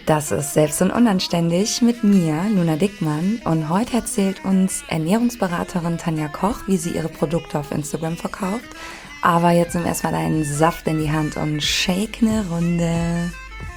Das ist Selbst und Unanständig mit mir, Luna Dickmann. Und heute erzählt uns Ernährungsberaterin Tanja Koch, wie sie ihre Produkte auf Instagram verkauft. Aber jetzt nimm erstmal deinen Saft in die Hand und shake eine Runde.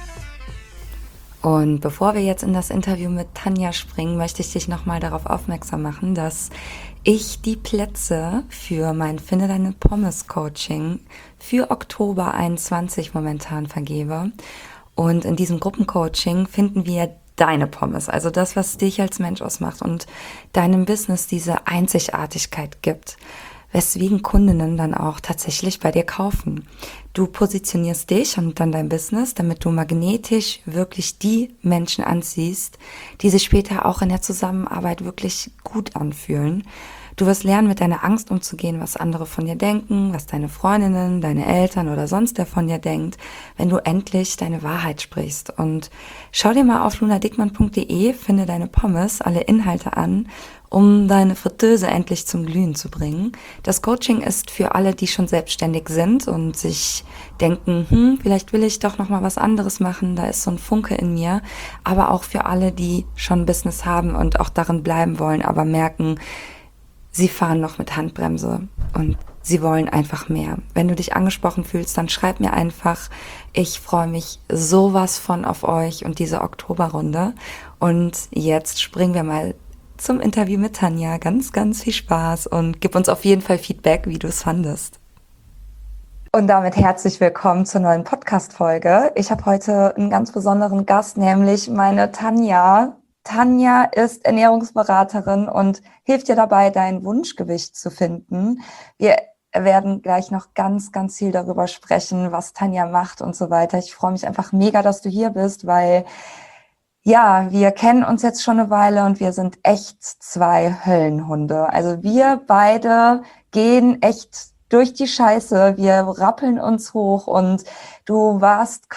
Und bevor wir jetzt in das Interview mit Tanja springen, möchte ich dich nochmal darauf aufmerksam machen, dass ich die Plätze für mein Finde deine Pommes Coaching für Oktober 21 momentan vergebe. Und in diesem Gruppencoaching finden wir deine Pommes, also das, was dich als Mensch ausmacht und deinem Business diese Einzigartigkeit gibt, weswegen Kundinnen dann auch tatsächlich bei dir kaufen. Du positionierst dich und dann dein Business, damit du magnetisch wirklich die Menschen anziehst, die sich später auch in der Zusammenarbeit wirklich gut anfühlen. Du wirst lernen, mit deiner Angst umzugehen, was andere von dir denken, was deine Freundinnen, deine Eltern oder sonst wer von dir denkt, wenn du endlich deine Wahrheit sprichst. Und schau dir mal auf lunadickmann.de, finde deine Pommes, alle Inhalte an, um deine Fritteuse endlich zum Glühen zu bringen. Das Coaching ist für alle, die schon selbstständig sind und sich denken, vielleicht will ich doch noch mal was anderes machen, da ist so ein Funke in mir, aber auch für alle, die schon ein Business haben und auch darin bleiben wollen, aber merken, sie fahren noch mit Handbremse und sie wollen einfach mehr. Wenn du dich angesprochen fühlst, dann schreib mir einfach. Ich freue mich sowas von auf euch und diese Oktoberrunde. Und jetzt springen wir mal zum Interview mit Tanja. Ganz, ganz viel Spaß und gib uns auf jeden Fall Feedback, wie du es fandest. Und damit herzlich willkommen zur neuen Podcast-Folge. Ich habe heute einen ganz besonderen Gast, nämlich meine Tanja. Tanja ist Ernährungsberaterin und hilft dir dabei, dein Wunschgewicht zu finden. Wir werden gleich noch ganz, ganz viel darüber sprechen, was Tanja macht und so weiter. Ich freue mich einfach mega, dass du hier bist, weil ja, wir kennen uns jetzt schon eine Weile und wir sind echt zwei Höllenhunde. Also wir beide gehen echt durch die Scheiße, wir rappeln uns hoch und du warst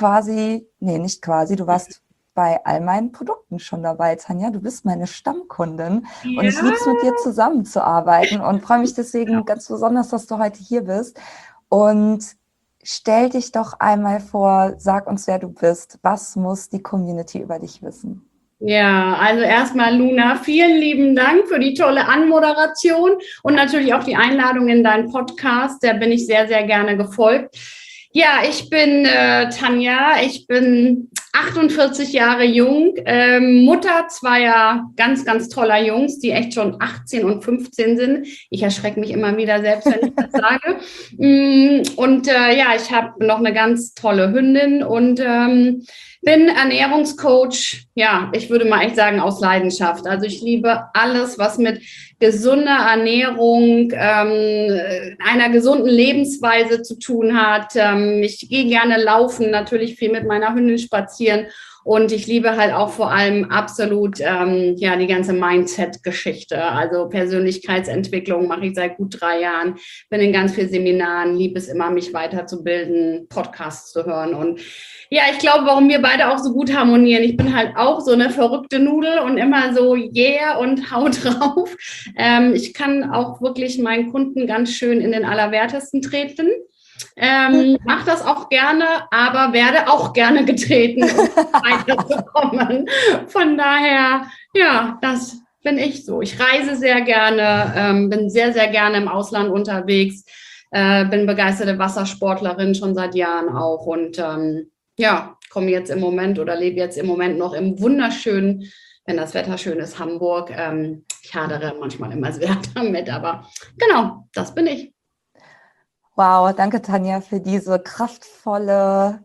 du warst bei all meinen Produkten schon dabei, Tanja. Du bist meine Stammkundin und ich liebe es, mit dir zusammenzuarbeiten und freue mich deswegen ganz besonders, dass du heute hier bist. Und stell dich doch einmal vor, sag uns, wer du bist. Was muss die Community über dich wissen? Ja, also erstmal Luna, vielen lieben Dank für die tolle Anmoderation und natürlich auch die Einladung in deinen Podcast. Da bin ich sehr, sehr gerne gefolgt. Ja, ich bin Tanja, ich bin 48 Jahre jung, Mutter zweier ganz, ganz toller Jungs, die echt schon 18 und 15 sind. Ich erschrecke mich immer wieder selbst, wenn ich das sage. Und ich habe noch eine ganz tolle Hündin und bin Ernährungscoach, ja, ich würde mal echt sagen, aus Leidenschaft. Also ich liebe alles, was mit gesunder Ernährung, einer gesunden Lebensweise zu tun hat. Ich gehe gerne laufen, natürlich viel mit meiner Hündin spazieren. Und ich liebe halt auch vor allem absolut die ganze Mindset-Geschichte. Also Persönlichkeitsentwicklung mache ich seit gut 3 Jahren, bin in ganz vielen Seminaren, liebe es immer, mich weiterzubilden, Podcasts zu hören. Und ja, ich glaube, warum wir beide auch so gut harmonieren. Ich bin halt auch so eine verrückte Nudel und immer so yeah und hau drauf. Ich kann auch wirklich meinen Kunden ganz schön in den Allerwertesten treten. Mache das auch gerne, aber werde auch gerne getreten, um weiterzukommen. Von daher, ja, das bin ich so. Ich reise sehr gerne, bin sehr, sehr gerne im Ausland unterwegs, bin begeisterte Wassersportlerin schon seit Jahren auch und komme jetzt im Moment oder lebe jetzt im Moment noch im wunderschönen, wenn das Wetter schön ist, Hamburg. Ich hadere manchmal immer sehr damit, aber genau, das bin ich. Wow, danke Tanja für dieses kraftvolle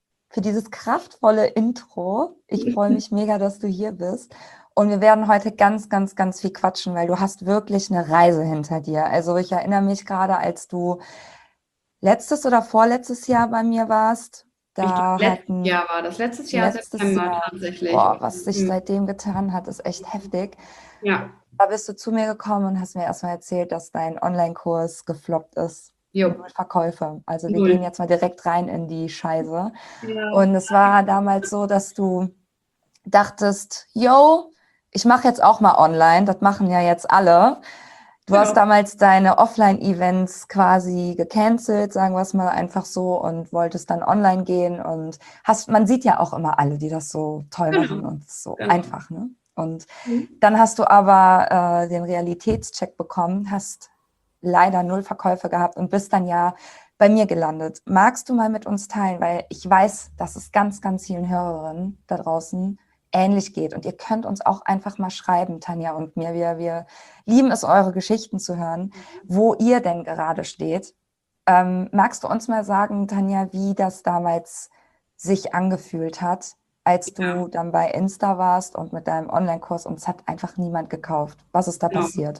Intro. Ich freue mich mega, dass du hier bist. Und wir werden heute ganz, ganz, ganz viel quatschen, weil du hast wirklich eine Reise hinter dir. Also ich erinnere mich gerade, als du letztes oder vorletztes Jahr bei mir warst. Letztes Jahr September tatsächlich. Boah, was sich seitdem getan hat, ist echt heftig. Ja. Da bist du zu mir gekommen und hast mir erstmal erzählt, dass dein Online-Kurs gefloppt ist. Null Verkäufe. Also wir gehen jetzt mal direkt rein in die Scheiße. Ja. Und es war damals so, dass du dachtest, ich mache jetzt auch mal online, das machen ja jetzt alle. Du hast damals deine Offline-Events quasi gecancelt, sagen wir es mal einfach so, und wolltest dann online gehen und man sieht ja auch immer alle, die das so toll machen und so einfach, ne? Und dann hast du aber den Realitätscheck bekommen, hast leider 0 Verkäufe gehabt und bist dann ja bei mir gelandet. Magst du mal mit uns teilen, weil ich weiß, dass es ganz, ganz vielen Hörerinnen da draußen ähnlich geht. Und ihr könnt uns auch einfach mal schreiben, Tanja und mir. Wir lieben es, eure Geschichten zu hören, wo ihr denn gerade steht. Magst du uns mal sagen, Tanja, wie das damals sich angefühlt hat, als du dann bei Insta warst und mit deinem Online-Kurs und es hat einfach niemand gekauft? Was ist da passiert?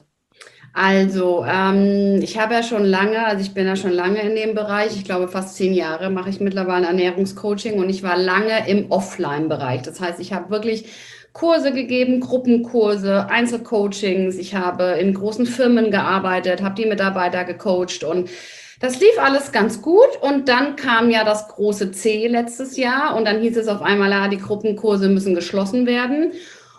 Also, ich habe ja schon lange, also ich bin ja schon lange in dem Bereich, ich glaube fast 10 Jahre mache ich mittlerweile Ernährungscoaching und ich war lange im Offline-Bereich. Das heißt, ich habe wirklich Kurse gegeben, Gruppenkurse, Einzelcoachings, ich habe in großen Firmen gearbeitet, habe die Mitarbeiter gecoacht und das lief alles ganz gut und dann kam ja das große C letztes Jahr und dann hieß es auf einmal, ja, die Gruppenkurse müssen geschlossen werden.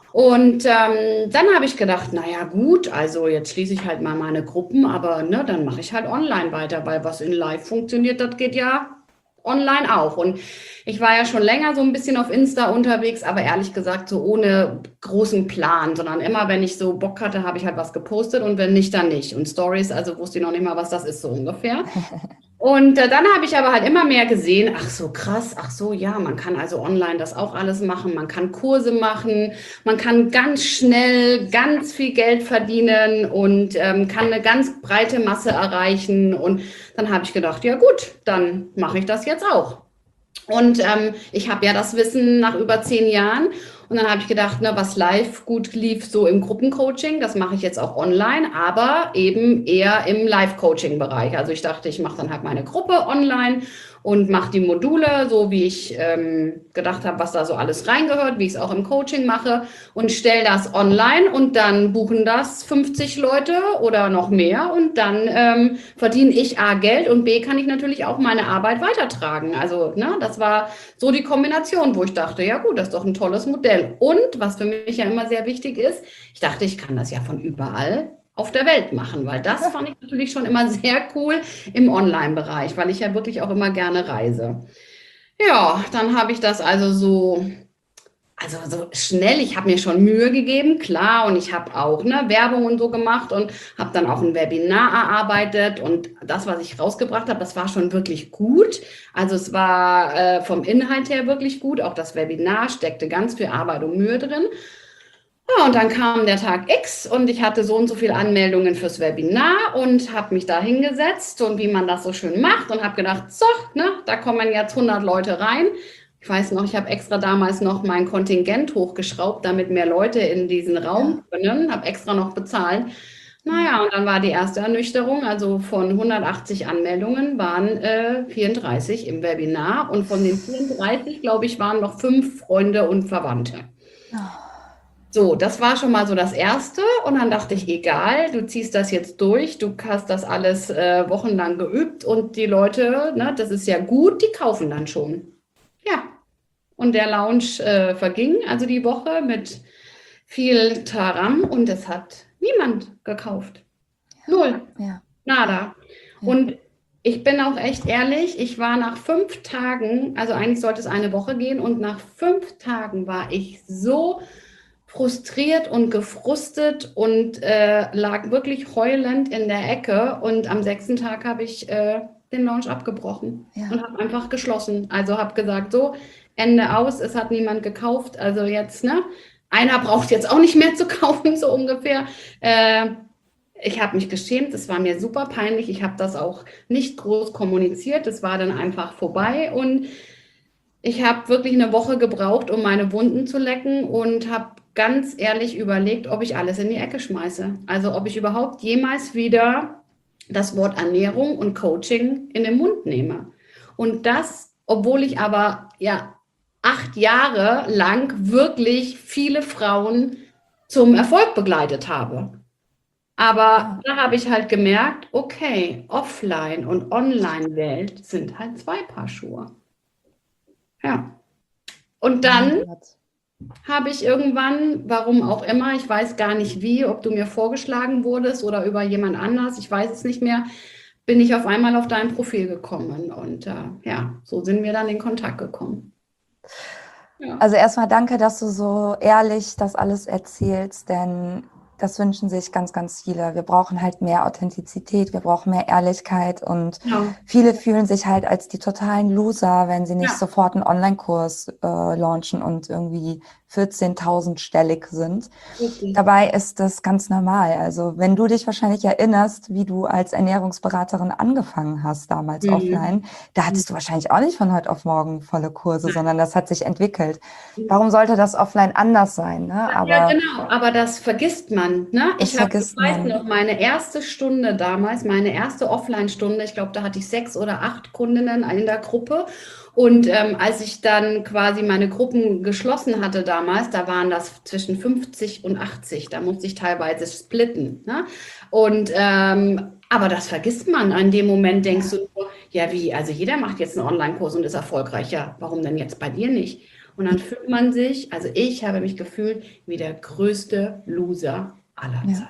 Und dann habe ich gedacht, naja gut, also jetzt schließe ich halt mal meine Gruppen, aber ne, dann mache ich halt online weiter, weil was in Live funktioniert, das geht ja online auch. Und ich war ja schon länger so ein bisschen auf Insta unterwegs, aber ehrlich gesagt so ohne großen Plan, sondern immer, wenn ich so Bock hatte, habe ich halt was gepostet und wenn nicht, dann nicht. Und Stories, also wusste ich noch nicht mal, was das ist, so ungefähr. Und dann habe ich aber halt immer mehr gesehen, ach so krass, ach so, ja, man kann also online das auch alles machen, man kann Kurse machen, man kann ganz schnell ganz viel Geld verdienen und kann eine ganz breite Masse erreichen. Und dann habe ich gedacht, ja gut, dann mache ich das jetzt auch. Und ich habe ja das Wissen nach über 10 Jahren. Und dann habe ich gedacht, ne, was live gut lief, so im Gruppencoaching, das mache ich jetzt auch online, aber eben eher im Live-Coaching-Bereich. Also ich dachte, ich mache dann halt meine Gruppe online und mache die Module, so wie ich gedacht habe, was da so alles reingehört, wie ich es auch im Coaching mache und stelle das online und dann buchen das 50 Leute oder noch mehr und dann verdiene ich A Geld und B kann ich natürlich auch meine Arbeit weitertragen. Also ne, das war so die Kombination, wo ich dachte, ja gut, das ist doch ein tolles Modell. Und was für mich ja immer sehr wichtig ist, ich dachte, ich kann das ja von überall auf der Welt machen, weil das fand ich natürlich schon immer sehr cool im Online-Bereich, weil ich ja wirklich auch immer gerne reise. Ja, dann habe ich das also so schnell, ich habe mir schon Mühe gegeben, klar, und ich habe auch ne, Werbung und so gemacht und habe dann auch ein Webinar erarbeitet und das, was ich rausgebracht habe, das war schon wirklich gut. Also es war vom Inhalt her wirklich gut, auch das Webinar steckte ganz viel Arbeit und Mühe drin. Ja, und dann kam der Tag X und ich hatte so und so viele Anmeldungen fürs Webinar und habe mich da hingesetzt und wie man das so schön macht und habe gedacht, so, ne, da kommen jetzt 100 Leute rein. Ich weiß noch, ich habe extra damals noch mein Kontingent hochgeschraubt, damit mehr Leute in diesen Raum können, habe extra noch bezahlt. Naja, und dann war die erste Ernüchterung, also von 180 Anmeldungen waren 34 im Webinar und von den 34, glaube ich, waren noch 5 Freunde und Verwandte. So, das war schon mal so das Erste und dann dachte ich, egal, du ziehst das jetzt durch, du hast das alles wochenlang geübt und die Leute, ne, das ist ja gut, die kaufen dann schon. Ja, und der Launch verging, also die Woche mit viel Taram und es hat niemand gekauft. Null, nada. Und ich bin auch echt ehrlich, ich war nach 5 Tagen, also eigentlich sollte es eine Woche gehen und nach 5 Tagen war ich so frustriert und gefrustet und lag wirklich heulend in der Ecke und am 6. Tag habe ich den Launch abgebrochen und habe einfach geschlossen. Also habe gesagt, so, Ende aus, es hat niemand gekauft, also jetzt, ne, einer braucht jetzt auch nicht mehr zu kaufen, so ungefähr. Ich habe mich geschämt, es war mir super peinlich, ich habe das auch nicht groß kommuniziert, es war dann einfach vorbei und ich habe wirklich eine Woche gebraucht, um meine Wunden zu lecken und habe ganz ehrlich überlegt, ob ich alles in die Ecke schmeiße. Also ob ich überhaupt jemals wieder das Wort Ernährung und Coaching in den Mund nehme. Und das, obwohl ich aber ja 8 Jahre lang wirklich viele Frauen zum Erfolg begleitet habe. Aber da habe ich halt gemerkt, okay, Offline- und Online-Welt sind halt 2 Paar Schuhe. Ja. Und dann habe ich irgendwann, warum auch immer, ich weiß gar nicht wie, ob du mir vorgeschlagen wurdest oder über jemand anders, ich weiß es nicht mehr, bin ich auf einmal auf dein Profil gekommen und ja, so sind wir dann in Kontakt gekommen. Ja. Also erstmal danke, dass du so ehrlich das alles erzählst, denn das wünschen sich ganz, ganz viele. Wir brauchen halt mehr Authentizität, wir brauchen mehr Ehrlichkeit und Genau. viele fühlen sich halt als die totalen Loser, wenn sie nicht Ja, sofort einen Online-Kurs launchen und irgendwie 14.000-stellig sind. richtig. Dabei ist das ganz normal. Also wenn du dich wahrscheinlich erinnerst, wie du als Ernährungsberaterin angefangen hast, damals Mhm. offline, da hattest du wahrscheinlich auch nicht von heute auf morgen volle Kurse, Nein. sondern das hat sich entwickelt. Warum sollte das offline anders sein? Ne? Ja, Aber genau, aber das vergisst man. Ne? das Ich vergisst weiß man. noch, meine erste Stunde damals, meine erste Offline-Stunde, ich glaube, da hatte ich 6 oder 8 Kundinnen in der Gruppe. Und als ich dann quasi meine Gruppen geschlossen hatte damals, da waren das zwischen 50 und 80. Da musste ich teilweise splitten. Ne? Und aber das vergisst man. In dem Moment denkst du nur, ja wie, also jeder macht jetzt einen Online-Kurs und ist erfolgreich. Ja, warum denn jetzt bei dir nicht? Und dann fühlt man sich, also ich habe mich gefühlt wie der größte Loser aller Ja. Zeiten.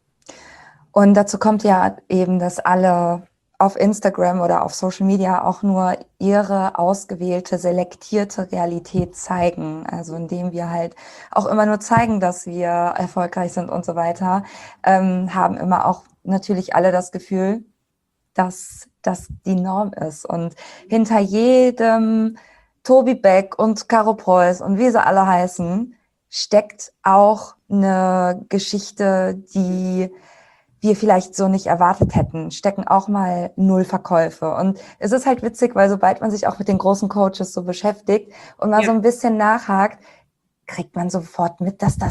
Und dazu kommt ja eben, dass alle auf Instagram oder auf Social Media auch nur ihre ausgewählte, selektierte Realität zeigen. Also indem wir halt auch immer nur zeigen, dass wir erfolgreich sind und so weiter, haben immer auch natürlich alle das Gefühl, dass das die Norm ist. Und hinter jedem Tobi Beck und Caro Preuß und wie sie alle heißen, steckt auch eine Geschichte, die wir vielleicht so nicht erwartet hätten, stecken auch mal 0 Verkäufe. Und es ist halt witzig, weil sobald man sich auch mit den großen Coaches so beschäftigt und mal Ja. so ein bisschen nachhakt, kriegt man sofort mit, dass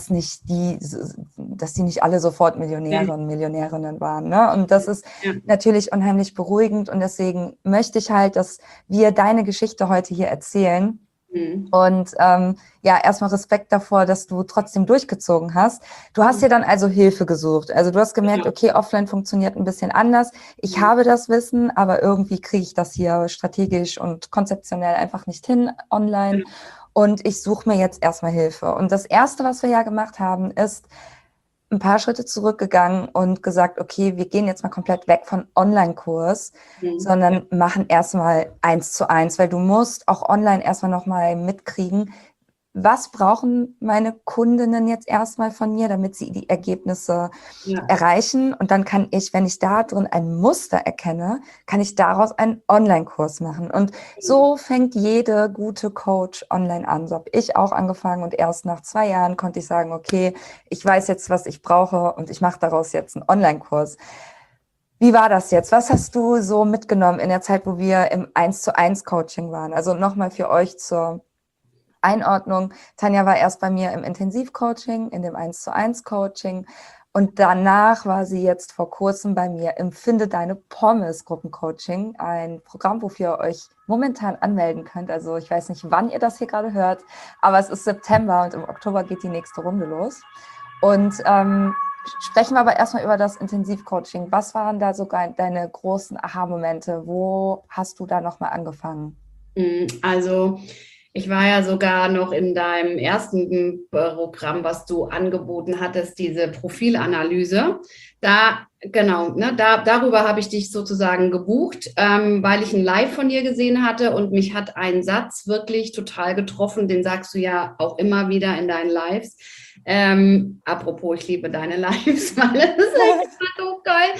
die nicht alle sofort Millionäre und Millionärinnen waren. Ne? Und das ist Ja. natürlich unheimlich beruhigend. Und deswegen möchte ich halt, dass wir deine Geschichte heute hier erzählen. Mhm. Und ja, erstmal Respekt davor, dass du trotzdem durchgezogen hast. Du hast dir dann also Hilfe gesucht. Also du hast gemerkt, Genau. okay, offline funktioniert ein bisschen anders. Ich Mhm. habe das Wissen, aber irgendwie kriege ich das hier strategisch und konzeptionell einfach nicht hin online. Und ich suche mir jetzt erstmal Hilfe. Und das Erste, was wir ja gemacht haben, ist ein paar Schritte zurückgegangen und gesagt, okay, wir gehen jetzt mal komplett weg von Online-Kurs, Mhm. Ja. sondern machen erstmal 1:1, weil du musst auch online erstmal nochmal mitkriegen, was brauchen meine Kundinnen jetzt erstmal von mir, damit sie die Ergebnisse Ja. erreichen. Und dann kann ich, wenn ich da drin ein Muster erkenne, kann ich daraus einen Online-Kurs machen. Und so fängt jede gute Coach online an. So habe ich auch angefangen und erst nach 2 Jahren konnte ich sagen, okay, ich weiß jetzt, was ich brauche und ich mache daraus jetzt einen Online-Kurs. Wie war das jetzt? Was hast du so mitgenommen in der Zeit, wo wir im 1:1 Coaching waren? Also nochmal für euch zur Einordnung. Tanja war erst bei mir im Intensivcoaching, in dem 1:1 Coaching. Und danach war sie jetzt vor kurzem bei mir im Finde deine Pommes Gruppencoaching, ein Programm, wofür ihr euch momentan anmelden könnt. Also ich weiß nicht, wann ihr das hier gerade hört, aber es ist September und im Oktober geht die nächste Runde los. Und sprechen wir aber erstmal über das Intensivcoaching. Was waren da sogar deine großen Aha-Momente? Wo hast du da nochmal angefangen? Also ich war ja sogar noch in deinem ersten Programm, was du angeboten hattest, diese Profilanalyse. Da, genau, ne, darüber habe ich dich sozusagen gebucht, weil ich ein Live von dir gesehen hatte und mich hat ein Satz wirklich total getroffen, den sagst du ja auch immer wieder in deinen Lives. Apropos, ich liebe deine Lives, weil das ist echt so geil.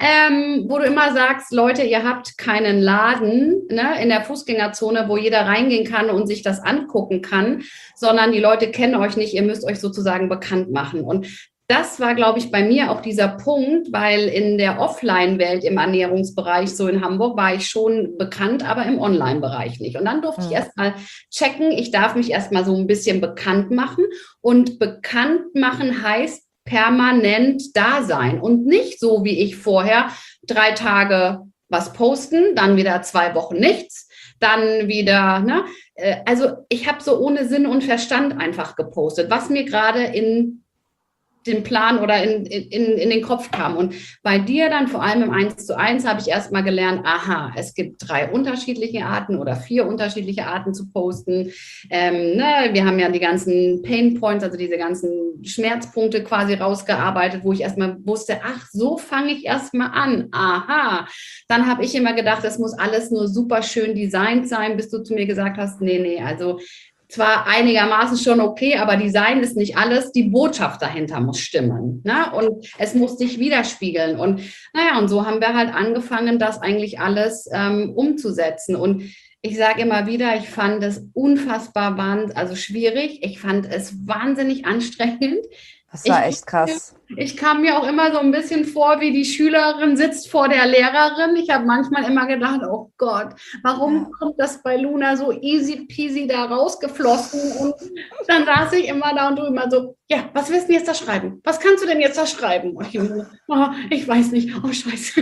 Wo du immer sagst, Leute, ihr habt keinen Laden, ne, in der Fußgängerzone, wo jeder reingehen kann und sich das angucken kann, sondern die Leute kennen euch nicht, ihr müsst euch sozusagen bekannt machen. Und das war, glaube ich, bei mir auch dieser Punkt, weil in der Offline-Welt im Ernährungsbereich, so in Hamburg, war ich schon bekannt, aber im Online-Bereich nicht. Und dann durfte ich erst mal checken, ich darf mich erst mal so ein bisschen bekannt machen. Und bekannt machen heißt permanent da sein und nicht so wie ich vorher 3 Tage was posten, dann wieder 2 Wochen nichts, dann wieder, ne? Also ich habe so ohne Sinn und Verstand einfach gepostet, was mir gerade in den Plan oder in den Kopf kam. Und bei dir dann, vor allem im 1:1, habe ich erst mal gelernt, aha, es gibt 3 unterschiedliche Arten oder 4 unterschiedliche Arten zu posten. Ne, wir haben ja die ganzen Pain Points, also diese ganzen Schmerzpunkte quasi rausgearbeitet, wo ich erst mal wusste, ach, so fange ich erst mal an. Aha. Dann habe ich immer gedacht, es muss alles nur super schön designt sein, bis du zu mir gesagt hast, nee, also zwar einigermaßen schon okay, aber Design ist nicht alles. Die Botschaft dahinter muss stimmen. Ne? Und es muss sich widerspiegeln. Und naja, und so haben wir halt angefangen, das eigentlich alles umzusetzen. Und ich sage immer wieder, ich fand es unfassbar also schwierig. Ich fand es wahnsinnig anstrengend. Das war echt krass. Ich kam mir auch immer so ein bisschen vor, wie die Schülerin sitzt vor der Lehrerin. Ich habe manchmal immer gedacht, oh Gott, warum kommt das bei Luna so easy peasy da rausgeflossen? Und dann saß ich immer da und du immer so, ja, was willst du jetzt da schreiben? Was kannst du denn jetzt da schreiben? Und ich immer so, oh, ich weiß nicht, oh Scheiße.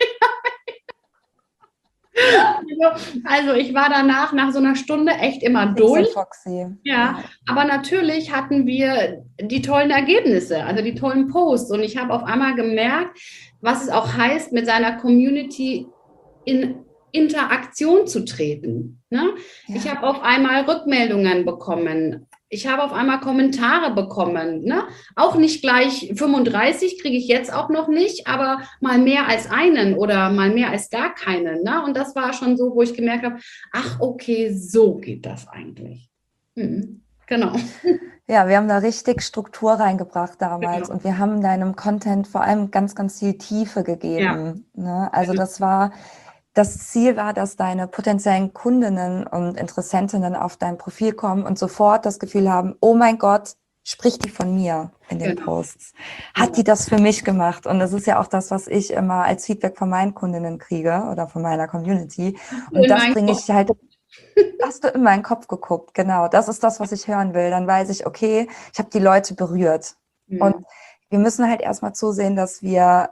Also ich war danach, nach so einer Stunde echt immer durch. Foxy. Ja, aber natürlich hatten wir die tollen Ergebnisse, also die tollen Posts. Und ich habe auf einmal gemerkt, was es auch heißt, mit seiner Community in Interaktion zu treten. Ne? Ja. Ich habe auf einmal Rückmeldungen bekommen. Ich habe auf einmal Kommentare bekommen. Ne? Auch nicht gleich 35 kriege ich jetzt auch noch nicht, aber mal mehr als einen oder mal mehr als gar keinen. Ne? Und das war schon so, wo ich gemerkt habe, ach okay, so geht das eigentlich. Genau. Ja, wir haben da richtig Struktur reingebracht damals und wir haben deinem Content vor allem ganz, ganz viel Tiefe gegeben. Ja. Ne? Also das Ziel war, dass deine potenziellen Kundinnen und Interessentinnen auf dein Profil kommen und sofort das Gefühl haben, oh mein Gott, spricht die von mir in den Posts? Hat die das für mich gemacht? Und das ist ja auch das, was ich immer als Feedback von meinen Kundinnen kriege oder von meiner Community. Und das bringe ich halt... Hast du in meinen Kopf geguckt, genau. Das ist das, was ich hören will. Dann weiß ich, okay, ich habe die Leute berührt. Und wir müssen halt erstmal zusehen, dass wir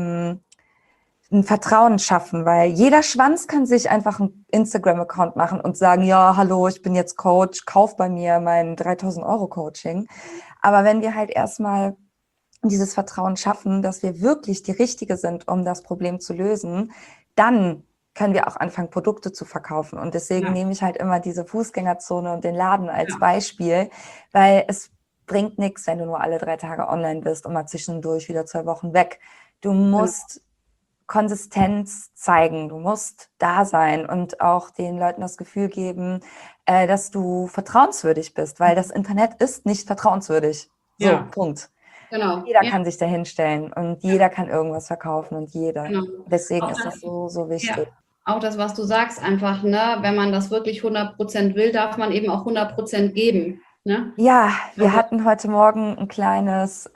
ein Vertrauen schaffen, weil jeder Schwanz kann sich einfach einen Instagram-Account machen und sagen, ja, hallo, ich bin jetzt Coach, kauf bei mir mein 3.000 € Coaching. Aber wenn wir halt erstmal dieses Vertrauen schaffen, dass wir wirklich die Richtige sind, um das Problem zu lösen, dann können wir auch anfangen, Produkte zu verkaufen. Und deswegen nehme ich halt immer diese Fußgängerzone und den Laden als Beispiel, weil es bringt nichts, wenn du nur alle 3 Tage online bist und mal zwischendurch wieder 2 Wochen weg. Du musst Konsistenz zeigen, du musst da sein und auch den Leuten das Gefühl geben, dass du vertrauenswürdig bist, weil das Internet ist nicht vertrauenswürdig. So, Punkt. Genau. Jeder kann sich da hinstellen und jeder kann irgendwas verkaufen und jeder. Genau. Deswegen ist das so wichtig. Ja. Auch das, was du sagst, einfach, ne, wenn man das wirklich 100% will, darf man eben auch 100% geben. Ne? Ja, wir hatten heute Morgen ein kleines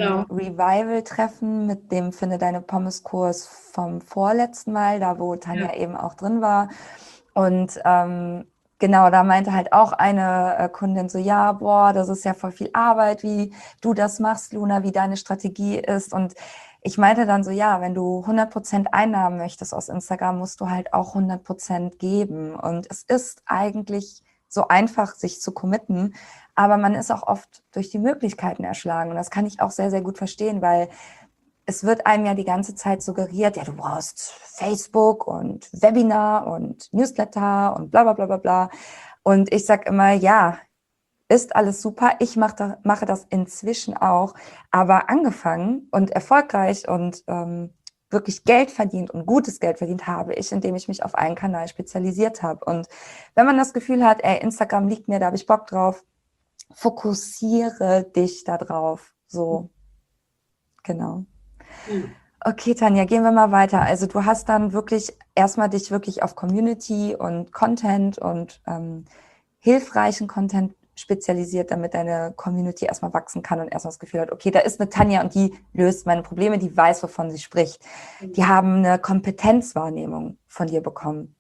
Revival-Treffen mit dem Finde deine Pommes-Kurs vom vorletzten Mal, da wo Tanja eben auch drin war. Und genau, da meinte halt auch eine Kundin so, ja, boah, das ist ja voll viel Arbeit, wie du das machst, Luna, wie deine Strategie ist. Und ich meinte dann so, ja, wenn du 100% Einnahmen möchtest aus Instagram, musst du halt auch 100% geben. Und es ist eigentlich so einfach, sich zu committen, aber man ist auch oft durch die Möglichkeiten erschlagen. Und das kann ich auch sehr, sehr gut verstehen, weil es wird einem ja die ganze Zeit suggeriert, ja, du brauchst Facebook und Webinar und Newsletter und bla bla bla bla bla. Und ich sag immer, ja, ist alles super. Ich mache das inzwischen auch, aber angefangen und erfolgreich und wirklich Geld verdient und gutes Geld verdient habe ich, indem ich mich auf einen Kanal spezialisiert habe. Und wenn man das Gefühl hat, ey, Instagram liegt mir, da habe ich Bock drauf, fokussiere dich da drauf. So, genau. Okay, Tanja, gehen wir mal weiter. Also du hast dann wirklich erstmal dich wirklich auf Community und Content und hilfreichen Content spezialisiert, damit deine Community erstmal wachsen kann und erstmal das Gefühl hat, okay, da ist eine Tanja und die löst meine Probleme, die weiß, wovon sie spricht. Die haben eine Kompetenzwahrnehmung von dir bekommen.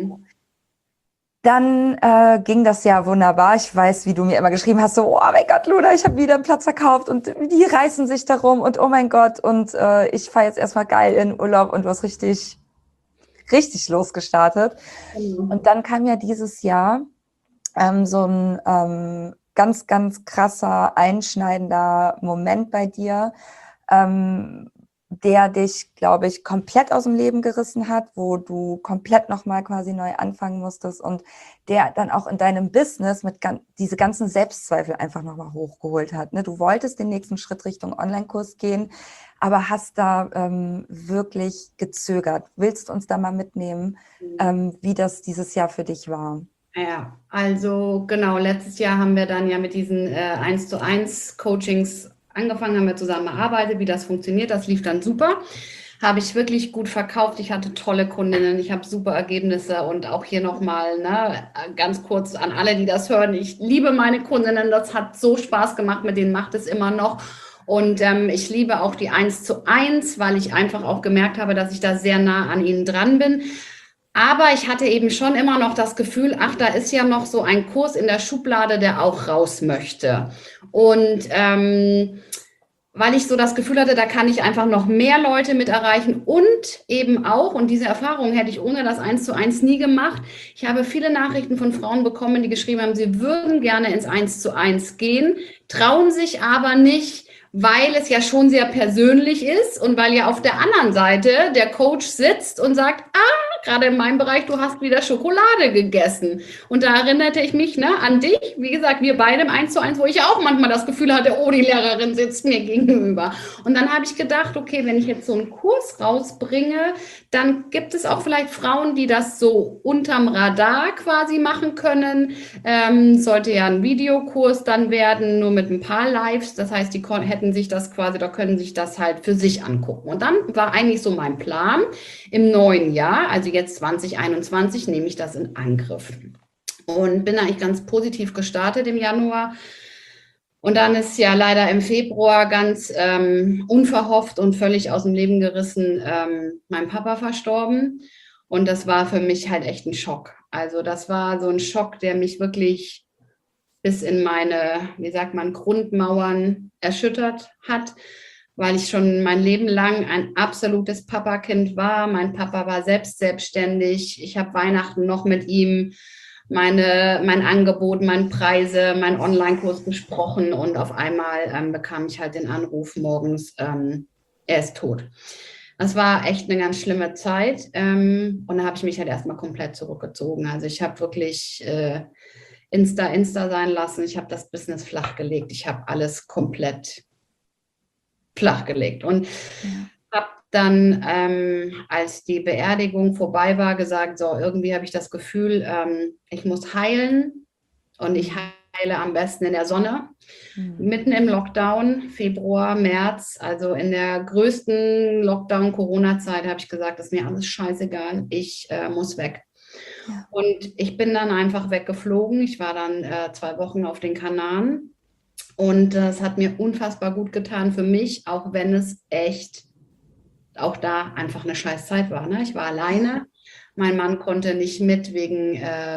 Dann ging das ja wunderbar. Ich weiß, wie du mir immer geschrieben hast, so, oh mein Gott, Luna, ich habe wieder einen Platz verkauft und die reißen sich darum und oh mein Gott und ich fahre jetzt erstmal geil in Urlaub und du hast richtig losgestartet. Und dann kam ja dieses Jahr so ein ganz, ganz krasser, einschneidender Moment bei dir, der dich, glaube ich, komplett aus dem Leben gerissen hat, wo du komplett nochmal quasi neu anfangen musstest und der dann auch in deinem Business mit diese ganzen Selbstzweifel einfach nochmal hochgeholt hat. Ne? Du wolltest den nächsten Schritt Richtung Online-Kurs gehen, aber hast da wirklich gezögert. Willst du uns da mal mitnehmen, wie das dieses Jahr für dich war? Ja, also genau, letztes Jahr haben wir dann ja mit diesen 1:1 Coachings angefangen, haben wir zusammengearbeitet, wie das funktioniert. Das lief dann super. Habe ich wirklich gut verkauft. Ich hatte tolle Kundinnen, ich habe super Ergebnisse und auch hier nochmal, ne, ganz kurz an alle, die das hören. Ich liebe meine Kundinnen, das hat so Spaß gemacht, mit denen macht es immer noch. Und ich liebe auch die 1:1, weil ich einfach auch gemerkt habe, dass ich da sehr nah an ihnen dran bin. Aber ich hatte eben schon immer noch das Gefühl, ach, da ist ja noch so ein Kurs in der Schublade, der auch raus möchte. Und weil ich so das Gefühl hatte, da kann ich einfach noch mehr Leute mit erreichen und eben auch, und diese Erfahrung hätte ich ohne das 1:1 nie gemacht, ich habe viele Nachrichten von Frauen bekommen, die geschrieben haben, sie würden gerne ins 1:1 gehen, trauen sich aber nicht, weil es ja schon sehr persönlich ist und weil ja auf der anderen Seite der Coach sitzt und sagt, gerade in meinem Bereich, du hast wieder Schokolade gegessen. Und da erinnerte ich mich an dich, wie gesagt, wir beide im 1:1, wo ich ja auch manchmal das Gefühl hatte, oh, die Lehrerin sitzt mir gegenüber. Und dann habe ich gedacht, okay, wenn ich jetzt so einen Kurs rausbringe, dann gibt es auch vielleicht Frauen, die das so unterm Radar quasi machen können. Sollte ja ein Videokurs dann werden, nur mit ein paar Lives. Das heißt, die hätten sich das quasi, da können sich das halt für sich angucken. Und dann war eigentlich so mein Plan, im neuen Jahr, also jetzt 2021, nehme ich das in Angriff. Und bin eigentlich ganz positiv gestartet im Januar. Und dann ist ja leider im Februar ganz unverhofft und völlig aus dem Leben gerissen mein Papa verstorben. Und das war für mich halt echt ein Schock. Also das war so ein Schock, der mich wirklich bis in meine, wie sagt man, Grundmauern erschüttert hat, weil ich schon mein Leben lang ein absolutes Papakind war. Mein Papa war selbstständig. Ich habe Weihnachten noch mit ihm mein Angebot, meine Preise, meinen Online-Kurs besprochen und auf einmal bekam ich halt den Anruf morgens, er ist tot. Das war echt eine ganz schlimme Zeit und da habe ich mich halt erstmal komplett zurückgezogen. Also ich habe wirklich Insta sein lassen. Ich habe das Business flachgelegt. Ich habe alles komplett flachgelegt und habe dann, als die Beerdigung vorbei war, gesagt, so irgendwie habe ich das Gefühl, ich muss heilen und ich heile am besten in der Sonne. Mitten im Lockdown, Februar, März, also in der größten Lockdown-Corona-Zeit habe ich gesagt, das ist mir alles scheißegal, ich muss weg. Ja. Und ich bin dann einfach weggeflogen. Ich war dann 2 Wochen auf den Kanaren und das hat mir unfassbar gut getan für mich, auch wenn es echt auch da einfach eine scheiß Zeit war. Ne? Ich war alleine. Mein Mann konnte nicht mit wegen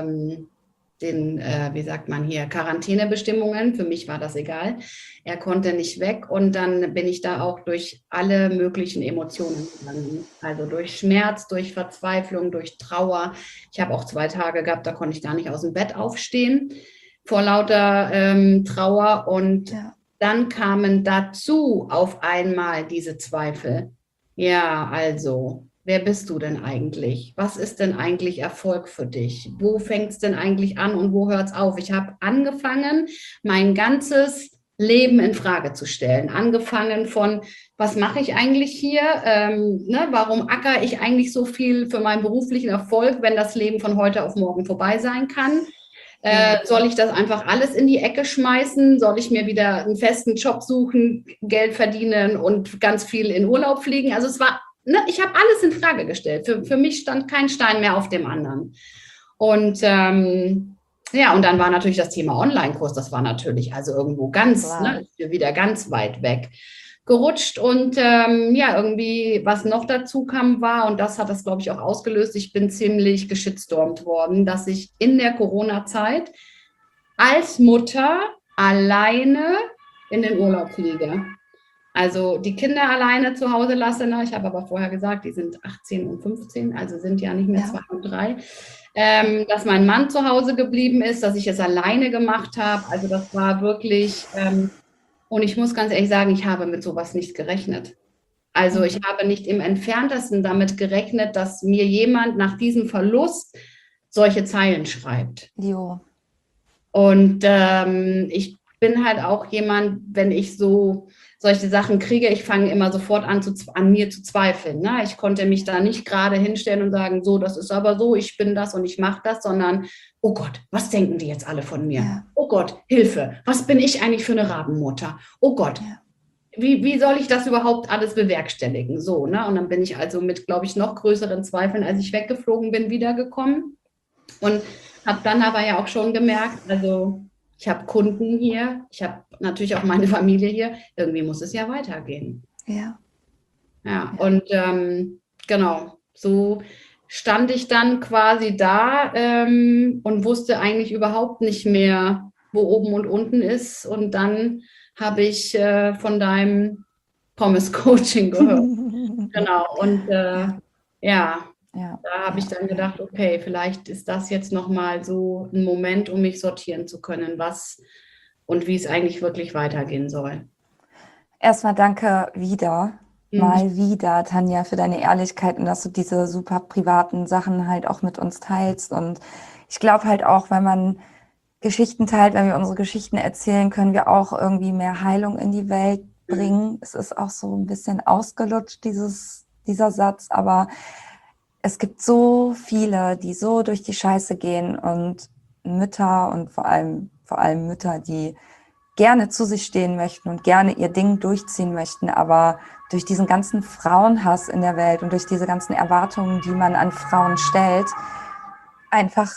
den, wie sagt man hier, Quarantänebestimmungen. Für mich war das egal. Er konnte nicht weg und dann bin ich da auch durch alle möglichen Emotionen gegangen. Also durch Schmerz, durch Verzweiflung, durch Trauer. Ich habe auch 2 Tage gehabt, da konnte ich gar nicht aus dem Bett aufstehen vor lauter Trauer und dann kamen dazu auf einmal diese Zweifel. Ja, also, wer bist du denn eigentlich? Was ist denn eigentlich Erfolg für dich? Wo fängt es denn eigentlich an und wo hört es auf? Ich habe angefangen, mein ganzes Leben in Frage zu stellen. Angefangen von, was mache ich eigentlich hier? Warum ackere ich eigentlich so viel für meinen beruflichen Erfolg, wenn das Leben von heute auf morgen vorbei sein kann? Soll ich das einfach alles in die Ecke schmeißen? Soll ich mir wieder einen festen Job suchen, Geld verdienen und ganz viel in Urlaub fliegen? Also es war, ich habe alles in Frage gestellt. Für mich stand kein Stein mehr auf dem anderen. Und und dann war natürlich das Thema Online-Kurs, das war natürlich also irgendwo ganz, wieder ganz weit weg gerutscht und irgendwie, was noch dazu kam, war, und das hat das, glaube ich, auch ausgelöst, ich bin ziemlich geschitstormt worden, dass ich in der Corona-Zeit als Mutter alleine in den Urlaub fliege. Also die Kinder alleine zu Hause lasse, ich habe aber vorher gesagt, die sind 18 und 15, also sind ja nicht mehr 2 und 3. dass mein Mann zu Hause geblieben ist, dass ich es alleine gemacht habe. Also das war wirklich, und ich muss ganz ehrlich sagen, ich habe mit sowas nicht gerechnet. Also ich habe nicht im Entferntesten damit gerechnet, dass mir jemand nach diesem Verlust solche Zeilen schreibt. Jo. Und ich bin halt auch jemand, wenn ich so solche Sachen kriege, ich fange immer sofort an mir zu zweifeln. Ne? Ich konnte mich da nicht gerade hinstellen und sagen, so, das ist aber so, ich bin das und ich mache das, sondern, oh Gott, was denken die jetzt alle von mir? Ja. Oh Gott, Hilfe, was bin ich eigentlich für eine Rabenmutter? Oh Gott, Ja. wie soll ich das überhaupt alles bewerkstelligen? So, ne? Und dann bin ich also mit, glaube ich, noch größeren Zweifeln, als ich weggeflogen bin, wiedergekommen. Und habe dann aber ja auch schon gemerkt, also ich habe Kunden hier, ich habe natürlich auch meine Familie hier, irgendwie muss es ja weitergehen. Ja. Ja, und genau, so stand ich dann quasi da und wusste eigentlich überhaupt nicht mehr, wo oben und unten ist. Und dann habe ich von deinem Pommes-Coaching gehört. Genau, und ja. Da habe ich dann gedacht, okay, vielleicht ist das jetzt nochmal so ein Moment, um mich sortieren zu können, was und wie es eigentlich wirklich weitergehen soll. Erstmal danke mal wieder, Tanja, für deine Ehrlichkeit und dass du diese super privaten Sachen halt auch mit uns teilst. Und ich glaube halt auch, wenn man Geschichten teilt, wenn wir unsere Geschichten erzählen, können wir auch irgendwie mehr Heilung in die Welt bringen. Es ist auch so ein bisschen ausgelutscht, dieser Satz, aber es gibt so viele, die so durch die Scheiße gehen und Mütter und vor allem Mütter, die gerne zu sich stehen möchten und gerne ihr Ding durchziehen möchten, aber durch diesen ganzen Frauenhass in der Welt und durch diese ganzen Erwartungen, die man an Frauen stellt, einfach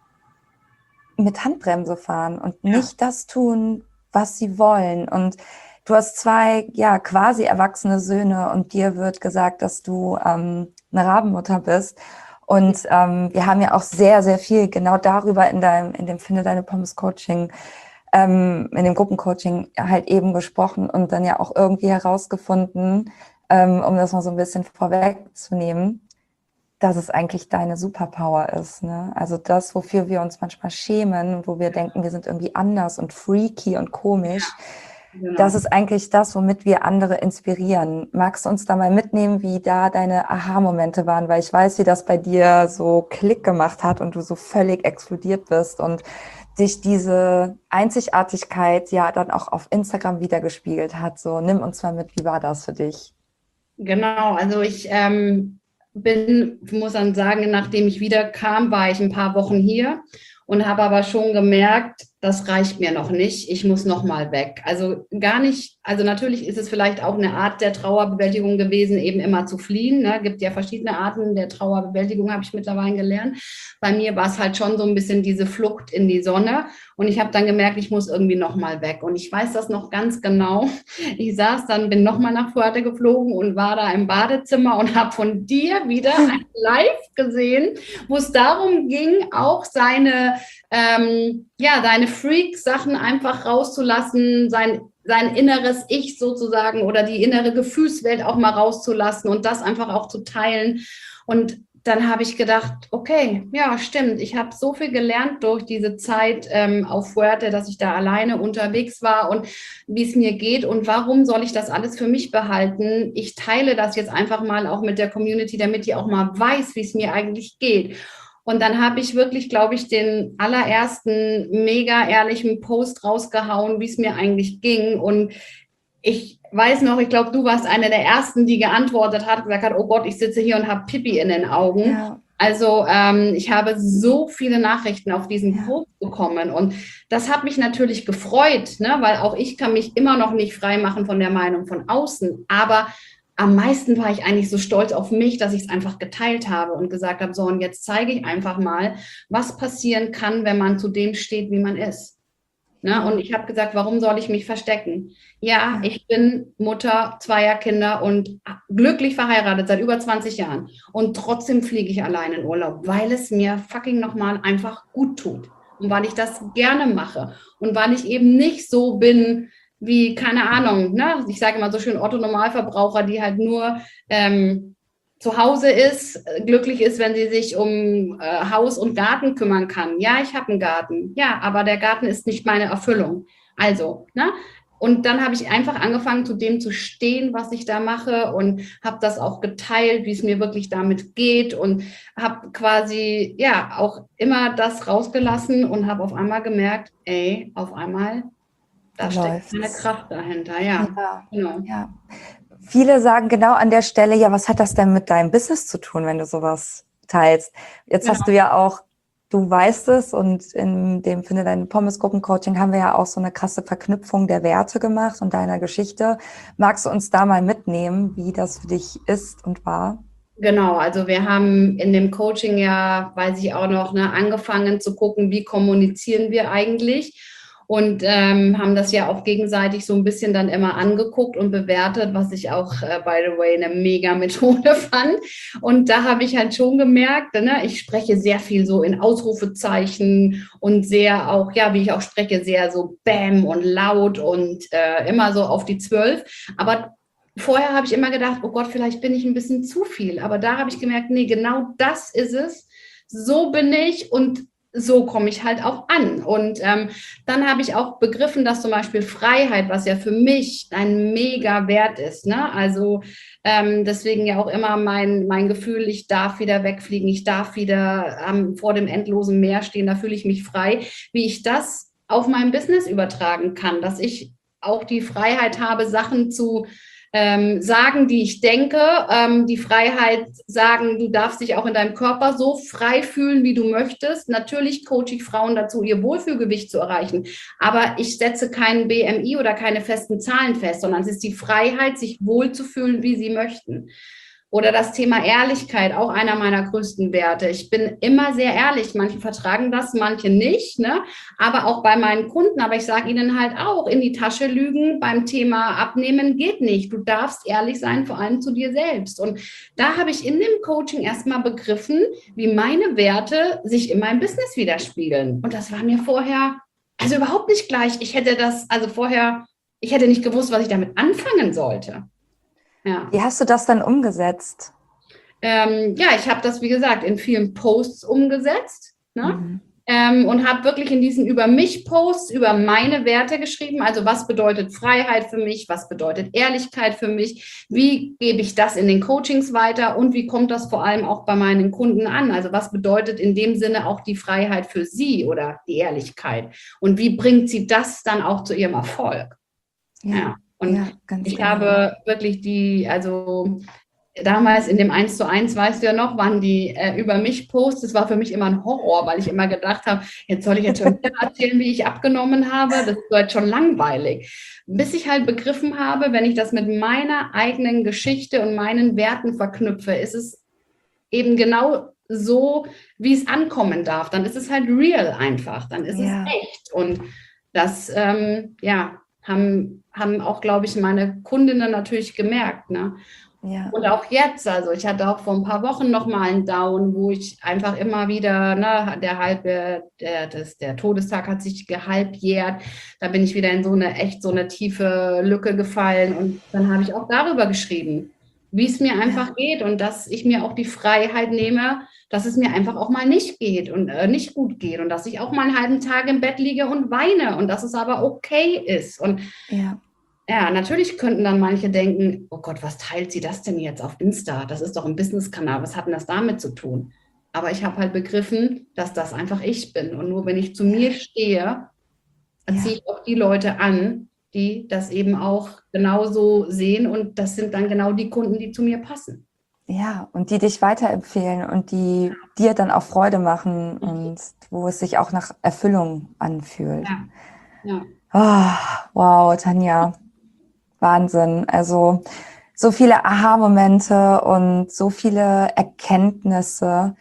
mit Handbremse fahren und nicht das tun, was sie wollen. Und du hast 2, quasi erwachsene Söhne und dir wird gesagt, dass du eine Rabenmutter bist. Und wir haben ja auch sehr, sehr viel genau darüber in dem Finde deine Pommes Coaching, in dem Gruppencoaching halt eben gesprochen und dann ja auch irgendwie herausgefunden, um das mal so ein bisschen vorwegzunehmen, dass es eigentlich deine Superpower ist, ne? Also das, wofür wir uns manchmal schämen, wo wir denken, wir sind irgendwie anders und freaky und komisch, das ist eigentlich das, womit wir andere inspirieren. Magst du uns da mal mitnehmen, wie da deine Aha-Momente waren? Weil ich weiß, wie das bei dir so Klick gemacht hat und du so völlig explodiert bist und dich diese Einzigartigkeit ja dann auch auf Instagram wiedergespiegelt hat. So, nimm uns mal mit, wie war das für dich? Genau, also ich muss dann sagen, nachdem ich wieder kam, war ich ein paar Wochen hier und habe aber schon gemerkt, das reicht mir noch nicht, ich muss noch mal weg. Also gar nicht, also natürlich ist es vielleicht auch eine Art der Trauerbewältigung gewesen, eben immer zu fliehen. Ne? Gibt ja verschiedene Arten der Trauerbewältigung, habe ich mittlerweile gelernt. Bei mir war es halt schon so ein bisschen diese Flucht in die Sonne und ich habe dann gemerkt, ich muss irgendwie noch mal weg. Und ich weiß das noch ganz genau. Ich bin noch mal nach Fuerte geflogen und war da im Badezimmer und habe von dir wieder ein Live gesehen, wo es darum ging, auch seine Freak-Sachen einfach rauszulassen, sein inneres Ich sozusagen oder die innere Gefühlswelt auch mal rauszulassen und das einfach auch zu teilen. Und dann habe ich gedacht, okay, ja, stimmt. Ich habe so viel gelernt durch diese Zeit auf Fuerte, dass ich da alleine unterwegs war und wie es mir geht und warum soll ich das alles für mich behalten? Ich teile das jetzt einfach mal auch mit der Community, damit die auch mal weiß, wie es mir eigentlich geht. Und dann habe ich wirklich, glaube ich, den allerersten mega ehrlichen Post rausgehauen, wie es mir eigentlich ging. Und ich weiß noch, ich glaube, du warst eine der ersten, die geantwortet hat, gesagt hat, oh Gott, ich sitze hier und habe Pipi in den Augen. Ja. Also ich habe so viele Nachrichten auf diesen Post bekommen und das hat mich natürlich gefreut, ne? Weil auch ich kann mich immer noch nicht frei machen von der Meinung von außen, aber am meisten war ich eigentlich so stolz auf mich, dass ich es einfach geteilt habe und gesagt habe, so und jetzt zeige ich einfach mal, was passieren kann, wenn man zu dem steht, wie man ist. Ne? Und ich habe gesagt, warum soll ich mich verstecken? Ja, ich bin Mutter 2 Kinder und glücklich verheiratet seit über 20 Jahren. Und trotzdem fliege ich allein in Urlaub, weil es mir fucking nochmal einfach gut tut. Und weil ich das gerne mache. Und weil ich eben nicht so bin, wie, keine Ahnung, ne? Ich sage immer so schön Otto-Normalverbraucher, die halt nur zu Hause ist, glücklich ist, wenn sie sich um Haus und Garten kümmern kann. Ja, ich habe einen Garten. Ja, aber der Garten ist nicht meine Erfüllung. Also, ne? Und dann habe ich einfach angefangen, zu dem zu stehen, was ich da mache und habe das auch geteilt, wie es mir wirklich damit geht und habe quasi, ja, auch immer das rausgelassen und habe auf einmal gemerkt, ey, auf einmal, da steckt eine Läuft's. Kraft dahinter. Ja, Ja, genau. ja. Viele sagen genau an der Stelle, ja, was hat das denn mit deinem Business zu tun, wenn du sowas teilst? Jetzt Genau. hast du ja auch, du weißt es, und in dem Finde deine Pommes-Gruppen-Coaching haben wir ja auch so eine krasse Verknüpfung der Werte gemacht und deiner Geschichte. Magst du uns da mal mitnehmen, wie das für dich ist und war? Genau, also wir haben in dem Coaching ja, weiß ich auch noch, ne, angefangen zu gucken, wie kommunizieren wir eigentlich und haben das ja auch gegenseitig so ein bisschen dann immer angeguckt und bewertet, was ich auch, by the way, eine mega Methode fand. Und da habe ich halt schon gemerkt, ne, ich spreche sehr viel so in Ausrufezeichen und sehr auch, ja, wie ich auch spreche, sehr so Bäm und laut und immer so auf die 12. Aber vorher habe ich immer gedacht, oh Gott, vielleicht bin ich ein bisschen zu viel. Aber da habe ich gemerkt, nee, genau das ist es. So bin ich und so komme ich halt auch an. Und dann habe ich auch begriffen, dass zum Beispiel Freiheit, was ja für mich ein mega Wert ist, ne? Also deswegen ja auch immer mein Gefühl, ich darf wieder wegfliegen, ich darf wieder vor dem endlosen Meer stehen, da fühle ich mich frei, wie ich das auf mein Business übertragen kann, dass ich auch die Freiheit habe, Sachen zu sagen, die ich denke, die Freiheit sagen, du darfst dich auch in deinem Körper so frei fühlen, wie du möchtest. Natürlich coache ich Frauen dazu, ihr Wohlfühlgewicht zu erreichen, aber ich setze keinen BMI oder keine festen Zahlen fest, sondern es ist die Freiheit, sich wohlzufühlen, wie sie möchten. Oder das Thema Ehrlichkeit, auch einer meiner größten Werte. Ich bin immer sehr ehrlich. Manche vertragen das, manche nicht, ne? Aber auch bei meinen Kunden. Aber ich sage ihnen halt auch, in die Tasche lügen beim Thema Abnehmen geht nicht. Du darfst ehrlich sein, vor allem zu dir selbst. Und da habe ich in dem Coaching erstmal begriffen, wie meine Werte sich in meinem Business widerspiegeln. Und das war mir vorher also überhaupt nicht gleich. Ich hätte das, also vorher, ich hätte nicht gewusst, was ich damit anfangen sollte. Ja. Wie hast du das dann umgesetzt? Ja, ich habe das, wie gesagt, in vielen Posts umgesetzt, ne? Mhm. Und habe wirklich in diesen Über mich-Posts über meine Werte geschrieben. Also was bedeutet Freiheit für mich? Was bedeutet Ehrlichkeit für mich? Wie gebe ich das in den Coachings weiter? Und wie kommt das vor allem auch bei meinen Kunden an? Also was bedeutet in dem Sinne auch die Freiheit für sie oder die Ehrlichkeit? Und wie bringt sie das dann auch zu ihrem Erfolg? Ja. Und Ja, ganz ich genau. habe wirklich also damals in dem 1:1, weißt du ja noch, waren die über mich Posts. Das war für mich immer ein Horror, weil ich immer gedacht habe, jetzt soll ich jetzt schon wieder erzählen, wie ich abgenommen habe. Das ist halt schon langweilig. Bis ich halt begriffen habe, wenn ich das mit meiner eigenen Geschichte und meinen Werten verknüpfe, ist es eben genau so, wie es ankommen darf. Dann ist es halt real einfach. Dann ist es echt. Und das, ja, haben auch, glaube ich, meine Kundinnen natürlich gemerkt, ne? Ja. Und auch jetzt, also ich hatte auch vor ein paar Wochen noch mal einen Down, wo ich einfach immer wieder, ne, der Todestag hat sich gehalbjährt, da bin ich wieder in so eine tiefe Lücke gefallen und dann habe ich auch darüber geschrieben, wie es mir einfach geht und dass ich mir auch die Freiheit nehme, dass es mir einfach auch mal nicht geht und nicht gut geht und dass ich auch mal einen halben Tag im Bett liege und weine und dass es aber okay ist und ja, natürlich könnten dann manche denken, oh Gott, was teilt sie das denn jetzt auf Insta? Das ist doch ein Business-Kanal, was hat denn das damit zu tun? Aber ich habe halt begriffen, dass das einfach ich bin. Und nur wenn ich zu mir stehe, ziehe ich auch die Leute an, die das eben auch genauso sehen. Und das sind dann genau die Kunden, die zu mir passen. Ja, und die dich weiterempfehlen und die dir dann auch Freude machen und wo es sich auch nach Erfüllung anfühlt. Ja. Oh, wow, Tanja. Wahnsinn. Also so viele Aha-Momente und so viele Erkenntnisse.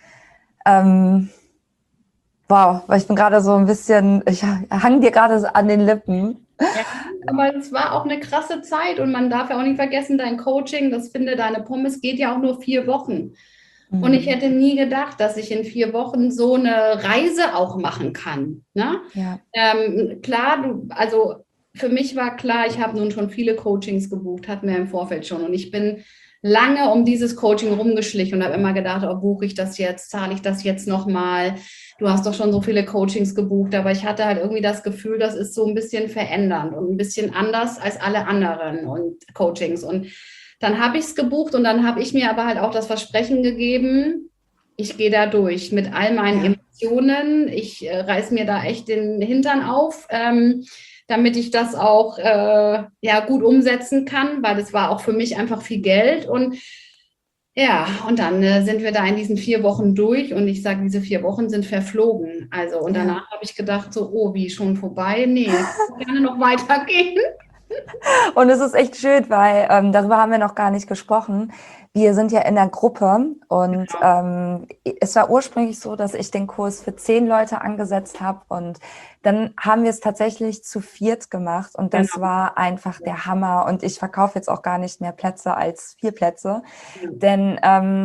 Wow, weil ich bin gerade so ein bisschen, ich hang dir gerade an den Lippen. Ja, aber es war auch eine krasse Zeit und man darf ja auch nicht vergessen, dein Coaching, das Finde deine Pommes, geht ja auch nur 4 Wochen. Und ich hätte nie gedacht, dass ich in 4 Wochen so eine Reise auch machen kann. Ne? Ja. Klar, also für mich war klar, ich habe nun schon viele Coachings gebucht, hatten wir im Vorfeld schon. Und ich bin lange um dieses Coaching rumgeschlichen und habe immer gedacht, oh, buche ich das jetzt, zahle ich das jetzt nochmal? Du hast doch schon so viele Coachings gebucht, aber ich hatte halt irgendwie das Gefühl, das ist so ein bisschen verändernd und ein bisschen anders als alle anderen und Coachings. Und dann habe ich es gebucht und dann habe ich mir aber halt auch das Versprechen gegeben, ich gehe da durch mit all meinen Ja. Emotionen. Ich reiß mir da echt den Hintern auf, damit ich das auch ja, gut umsetzen kann, weil es war auch für mich einfach viel Geld. Und ja, und dann sind wir da in diesen 4 Wochen durch und ich sage, diese 4 Wochen sind verflogen. Also, und Ja. danach habe ich gedacht, so, oh, wie schon vorbei? Nee, es kann gerne noch weitergehen. Und es ist echt schön, weil darüber haben wir noch gar nicht gesprochen. Wir sind ja in der Gruppe und es war ursprünglich so, dass ich den Kurs für 10 Leute angesetzt habe und dann haben wir es tatsächlich zu 4 gemacht und das Genau. war einfach der Hammer und ich verkaufe jetzt auch gar nicht mehr Plätze als 4 Plätze, Ja. denn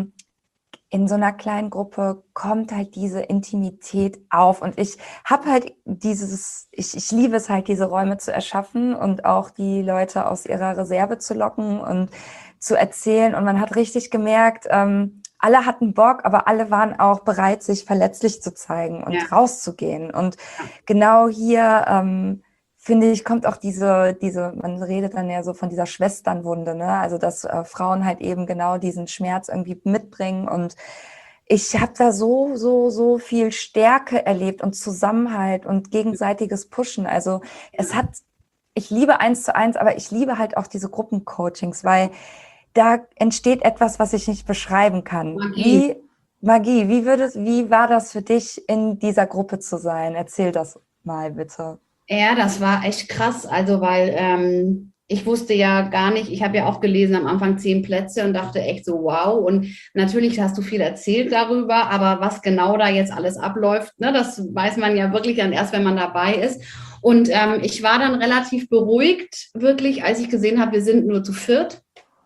in so einer kleinen Gruppe kommt halt diese Intimität auf und ich habe halt ich liebe es halt, diese Räume zu erschaffen und auch die Leute aus ihrer Reserve zu locken und zu erzählen und man hat richtig gemerkt, alle hatten Bock, aber alle waren auch bereit, sich verletzlich zu zeigen Ja. und rauszugehen und genau hier finde ich, kommt auch man redet dann ja so von dieser Schwesternwunde, ne? Also, dass Frauen halt eben genau diesen Schmerz irgendwie mitbringen. Und ich habe da so viel Stärke erlebt und Zusammenhalt und gegenseitiges Pushen. Also, ich liebe 1:1, aber ich liebe halt auch diese Gruppencoachings, weil da entsteht etwas, was ich nicht beschreiben kann. Magie. Magie, wie war das für dich, in dieser Gruppe zu sein? Erzähl das mal bitte. Ja, das war echt krass. Also, weil ich wusste ja gar nicht, ich habe ja auch gelesen am Anfang 10 Plätze und dachte echt so, wow. Und natürlich hast du viel erzählt darüber, aber was genau da jetzt alles abläuft, ne, das weiß man ja wirklich dann erst, wenn man dabei ist. Und ich war dann relativ beruhigt, wirklich, als ich gesehen habe, wir sind nur zu viert.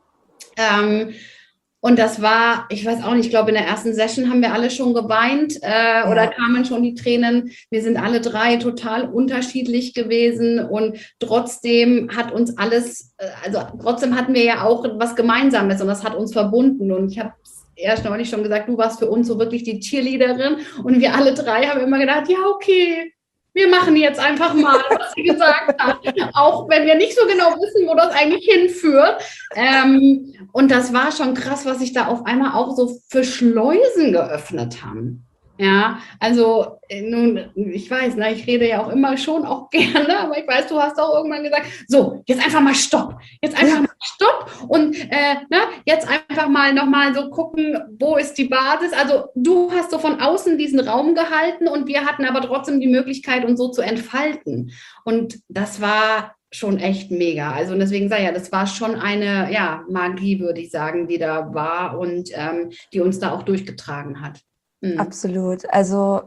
Und das war, ich weiß auch nicht, ich glaube, in der ersten Session haben wir alle schon geweint oder Ja. kamen schon die Tränen. Wir sind alle drei total unterschiedlich gewesen und trotzdem hat uns alles, also trotzdem hatten wir ja auch was Gemeinsames und das hat uns verbunden. Und ich habe erst neulich schon gesagt, du warst für uns so wirklich die Cheerleaderin und wir alle drei haben immer gedacht, ja, okay, wir machen jetzt einfach mal, was sie gesagt hat, auch wenn wir nicht so genau wissen, wo das eigentlich hinführt. Und das war schon krass, was sich da auf einmal auch so für Schleusen geöffnet haben. Ja, also nun, ich weiß, ne, ich rede ja auch immer schon auch gerne, aber ich weiß, du hast auch irgendwann gesagt, so, jetzt einfach mal Stopp, jetzt einfach mal Stopp und ne, jetzt einfach mal nochmal so gucken, wo ist die Basis. Also du hast so von außen diesen Raum gehalten und wir hatten aber trotzdem die Möglichkeit, uns so zu entfalten. Und das war schon echt mega. Also deswegen sage ich ja, das war schon eine ja, Magie, würde ich sagen, die da war und die uns da auch durchgetragen hat. Mhm. Absolut. Also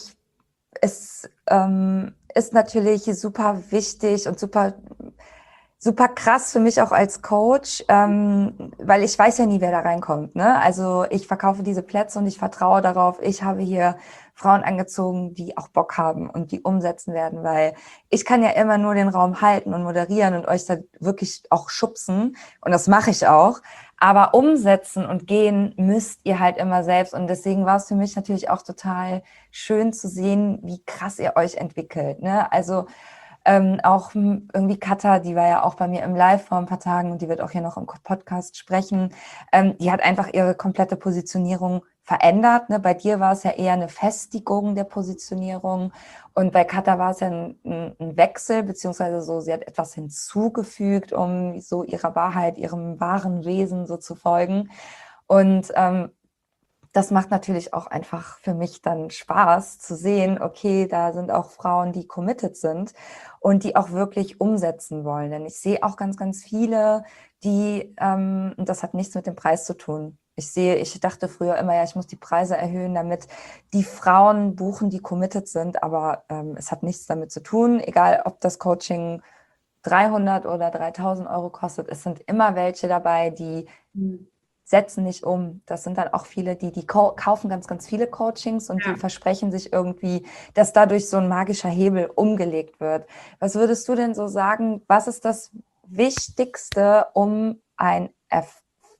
es ist natürlich super wichtig und super krass für mich auch als Coach, weil ich weiß ja nie, wer da reinkommt, ne? Also ich verkaufe diese Plätze und ich vertraue darauf. Ich habe hier Frauen angezogen, die auch Bock haben und die umsetzen werden, weil ich kann ja immer nur den Raum halten und moderieren und euch da wirklich auch schubsen und das mache ich auch. Aber umsetzen und gehen müsst ihr halt immer selbst und deswegen war es für mich natürlich auch total schön zu sehen, wie krass ihr euch entwickelt, ne? Also auch irgendwie Katha, die war ja auch bei mir im Live vor ein paar Tagen und die wird auch hier noch im Podcast sprechen. Die hat einfach ihre komplette Positionierung verändert. Ne? Bei dir war es ja eher eine Festigung der Positionierung und bei Katha war es ja ein Wechsel, beziehungsweise so, sie hat etwas hinzugefügt, um so ihrer Wahrheit, ihrem wahren Wesen so zu folgen. Und das macht natürlich auch einfach für mich dann Spaß zu sehen, okay, da sind auch Frauen, die committed sind und die auch wirklich umsetzen wollen. Denn ich sehe auch ganz viele, die, und das hat nichts mit dem Preis zu tun. Ich dachte früher immer, ja, ich muss die Preise erhöhen, damit die Frauen buchen, die committed sind, aber es hat nichts damit zu tun, egal ob das Coaching 300 oder 3.000 € kostet. Es sind immer welche dabei, die setzen nicht um. Das sind dann auch viele, die kaufen ganz viele Coachings und die versprechen sich irgendwie, dass dadurch so ein magischer Hebel umgelegt wird. Was würdest du denn so sagen, was ist das Wichtigste, um ein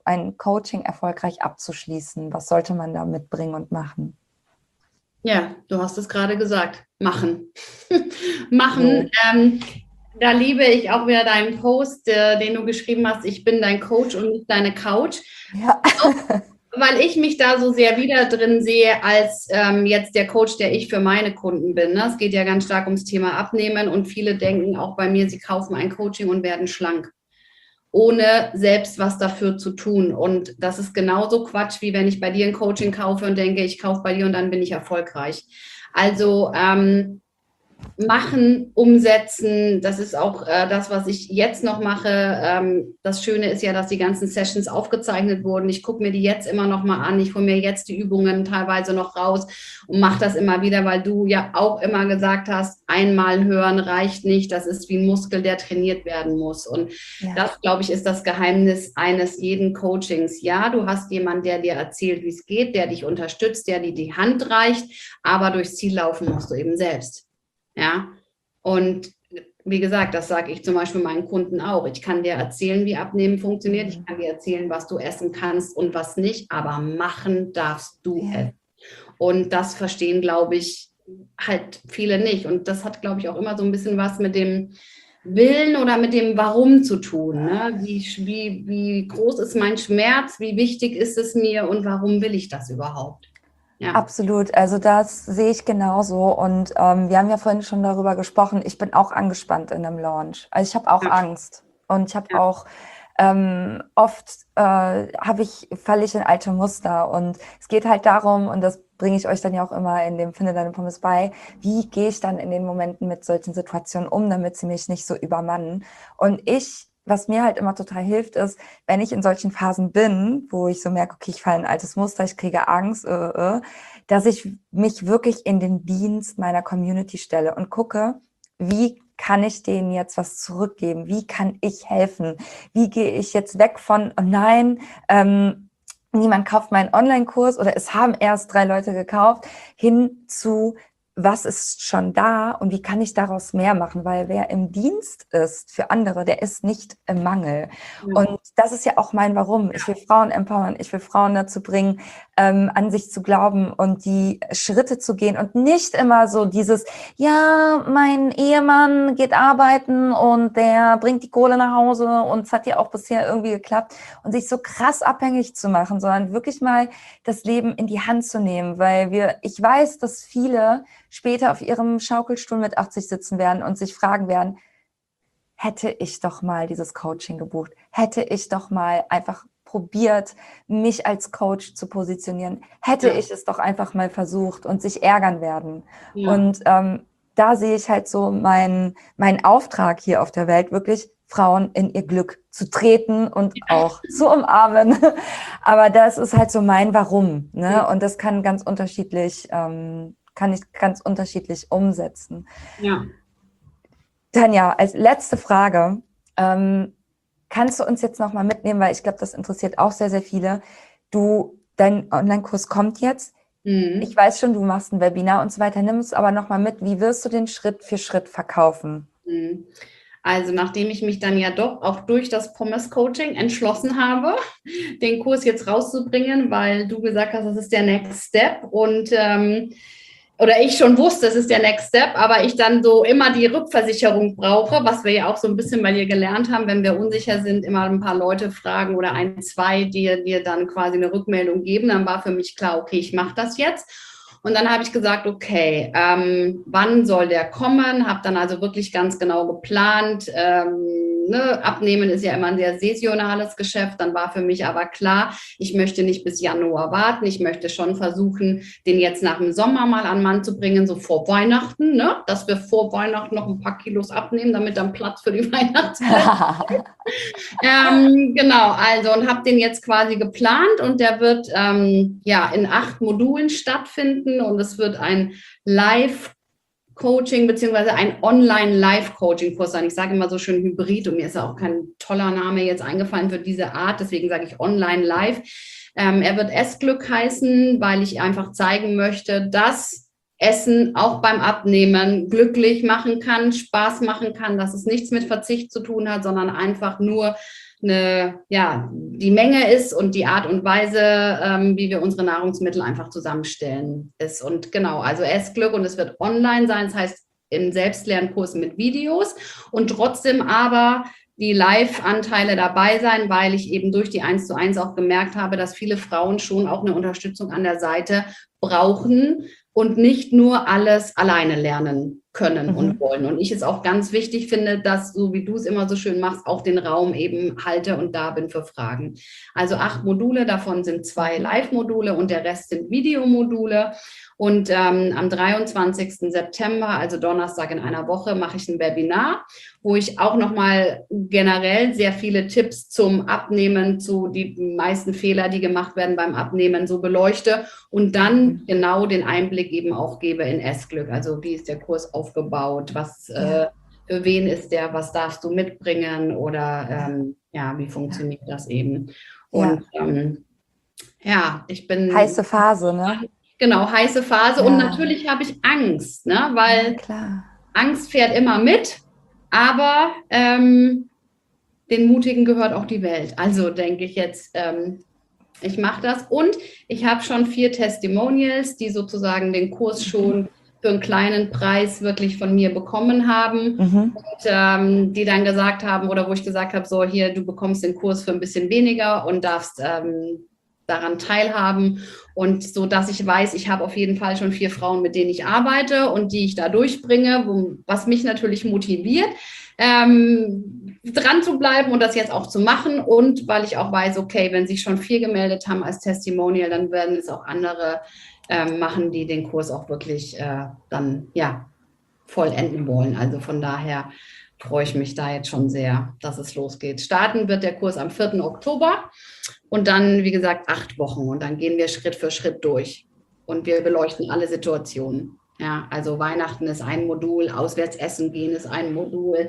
ein Coaching erfolgreich abzuschließen? Was sollte man da mitbringen und machen? Ja, du hast es gerade gesagt. Machen. Machen. Da liebe ich auch wieder deinen Post, den du geschrieben hast. Ich bin dein Coach und nicht deine Couch. Ja. Weil ich mich da so sehr wieder drin sehe als jetzt der Coach, der ich für meine Kunden bin. Ne? Es geht ja ganz stark ums Thema Abnehmen und viele denken auch bei mir, sie kaufen ein Coaching und werden schlank, ohne selbst was dafür zu tun. Und das ist genauso Quatsch, wie wenn ich bei dir ein Coaching kaufe und denke, ich kaufe bei dir und dann bin ich erfolgreich. Also machen, umsetzen, das ist auch das, was ich jetzt noch mache. Das Schöne ist ja, dass die ganzen Sessions aufgezeichnet wurden. Ich gucke mir die jetzt immer noch mal an. Ich hole mir jetzt die Übungen teilweise noch raus und mache das immer wieder, weil du ja auch immer gesagt hast, einmal hören reicht nicht. Das ist wie ein Muskel, der trainiert werden muss. Und das, glaube ich, ist das Geheimnis eines jeden Coachings. Ja, du hast jemanden, der dir erzählt, wie es geht, der dich unterstützt, der dir die Hand reicht, aber durchs Ziel laufen musst du eben selbst. Ja, und wie gesagt, das sage ich zum Beispiel meinen Kunden auch. Ich kann dir erzählen, wie Abnehmen funktioniert. Ich kann dir erzählen, was du essen kannst und was nicht, aber machen darfst du es. Und das verstehen, glaube ich, halt viele nicht. Und das hat, glaube ich, auch immer so ein bisschen was mit dem Willen oder mit dem Warum zu tun. Ne? Wie groß ist mein Schmerz? Wie wichtig ist es mir? Und warum will ich das überhaupt? Ja. Absolut, also das sehe ich genauso und wir haben ja vorhin schon darüber gesprochen, ich bin auch angespannt in einem Launch, also ich habe auch Angst und ich habe auch oft falle ich in alte Muster und es geht halt darum, und das bringe ich euch dann ja auch immer in dem Finde deine Pommes bei, wie gehe ich dann in den Momenten mit solchen Situationen um, damit sie mich nicht so übermannen. Und was mir halt immer total hilft, ist, wenn ich in solchen Phasen bin, wo ich so merke, okay, ich falle in ein altes Muster, ich kriege Angst, dass ich mich wirklich in den Dienst meiner Community stelle und gucke, wie kann ich denen jetzt was zurückgeben? Wie kann ich helfen? Wie gehe ich jetzt weg von, oh nein, niemand kauft meinen Online-Kurs oder es haben erst 3 Leute gekauft, hin zu, was ist schon da und wie kann ich daraus mehr machen? Weil wer im Dienst ist für andere, der ist nicht im Mangel. Ja. Und das ist ja auch mein Warum. Ich will Frauen empowern, ich will Frauen dazu bringen, an sich zu glauben und die Schritte zu gehen und nicht immer so dieses, ja, mein Ehemann geht arbeiten und der bringt die Kohle nach Hause und es hat ja auch bisher irgendwie geklappt und sich so krass abhängig zu machen, sondern wirklich mal das Leben in die Hand zu nehmen, weil ich weiß, dass viele später auf ihrem Schaukelstuhl mit 80 sitzen werden und sich fragen werden, hätte ich doch mal dieses Coaching gebucht, hätte ich doch mal einfach probiert, mich als Coach zu positionieren, hätte ich es doch einfach mal versucht und sich ärgern werden. Ja. Und da sehe ich halt so meinen Auftrag hier auf der Welt, wirklich Frauen in ihr Glück zu treten und auch zu umarmen. Aber das ist halt so mein Warum, ne? Ja. Und das kann ganz unterschiedlich kann ich ganz unterschiedlich umsetzen. Ja. Tanja, als letzte Frage, kannst du uns jetzt nochmal mitnehmen, weil ich glaube, das interessiert auch sehr, sehr viele. Dein Online-Kurs kommt jetzt. Ich weiß schon, du machst ein Webinar und so weiter. Nimm es aber nochmal mit. Wie wirst du den Schritt für Schritt verkaufen? Also nachdem ich mich dann ja doch auch durch das Pommes-Coaching entschlossen habe, den Kurs jetzt rauszubringen, weil du gesagt hast, das ist der Next Step und oder ich schon wusste, es ist der Next Step, aber ich dann so immer die Rückversicherung brauche, was wir ja auch so ein bisschen bei dir gelernt haben, wenn wir unsicher sind, immer ein paar Leute fragen oder 1, 2, die dir dann quasi eine Rückmeldung geben. Dann war für mich klar, okay, ich mache das jetzt. Und dann habe ich gesagt, okay, wann soll der kommen? Habe dann also wirklich ganz genau geplant. Abnehmen ist ja immer ein sehr saisonales Geschäft. Dann war für mich aber klar, ich möchte nicht bis Januar warten. Ich möchte schon versuchen, den jetzt nach dem Sommer mal an Mann zu bringen, so vor Weihnachten, ne? Dass wir vor Weihnachten noch ein paar Kilos abnehmen, damit dann Platz für die Weihnachtszeit genau, also und habe den jetzt quasi geplant und der wird in 8 Modulen stattfinden und es wird ein Live-Coaching beziehungsweise ein Online-Live-Coaching-Kurs sein. Ich sage immer so schön Hybrid und mir ist ja auch kein toller Name jetzt eingefallen für diese Art, deswegen sage ich Online-Live. Er wird Essglück heißen, weil ich einfach zeigen möchte, dass Essen auch beim Abnehmen glücklich machen kann, Spaß machen kann, dass es nichts mit Verzicht zu tun hat, sondern einfach nur die Menge ist und die Art und Weise, wie wir unsere Nahrungsmittel einfach zusammenstellen ist. Und genau, also Essglück, und es wird online sein, das heißt in Selbstlernkursen mit Videos und trotzdem aber die Live-Anteile dabei sein, weil ich eben durch die 1:1 auch gemerkt habe, dass viele Frauen schon auch eine Unterstützung an der Seite brauchen und nicht nur alles alleine lernen können und wollen. Und ich es auch ganz wichtig finde, dass, so wie du es immer so schön machst, auch den Raum eben halte und da bin für Fragen. Also 8 Module, davon sind 2 Live-Module und der Rest sind Videomodule. Und am 23. September, also Donnerstag in einer Woche, mache ich ein Webinar, wo ich auch nochmal generell sehr viele Tipps zum Abnehmen, zu die meisten Fehler, die gemacht werden beim Abnehmen, so beleuchte und dann genau den Einblick eben auch gebe in Essglück. Also wie ist der Kurs aufgebaut, was für wen ist der, was darfst du mitbringen oder wie funktioniert das eben. Und ich bin... Heiße Phase, ne? Genau, heiße Phase. Und natürlich habe ich Angst, ne? Weil Angst fährt immer mit, aber den Mutigen gehört auch die Welt. Also denke ich jetzt, ich mache das. Und ich habe schon 4 Testimonials, die sozusagen den Kurs schon für einen kleinen Preis wirklich von mir bekommen haben und die dann gesagt haben, oder wo ich gesagt habe, so hier, du bekommst den Kurs für ein bisschen weniger und darfst daran teilhaben, und so, dass ich weiß, ich habe auf jeden Fall schon 4 Frauen, mit denen ich arbeite und die ich da durchbringe, was mich natürlich motiviert, dran zu bleiben und das jetzt auch zu machen, und weil ich auch weiß, okay, wenn sich schon 4 gemeldet haben als Testimonial, dann werden es auch andere machen, die den Kurs auch wirklich dann vollenden wollen. Also von daher freue ich mich da jetzt schon sehr, dass es losgeht. Starten wird der Kurs am 4. Oktober und dann, wie gesagt, 8 Wochen, und dann gehen wir Schritt für Schritt durch und wir beleuchten alle Situationen. Ja, also Weihnachten ist ein Modul, auswärts essen gehen ist ein Modul,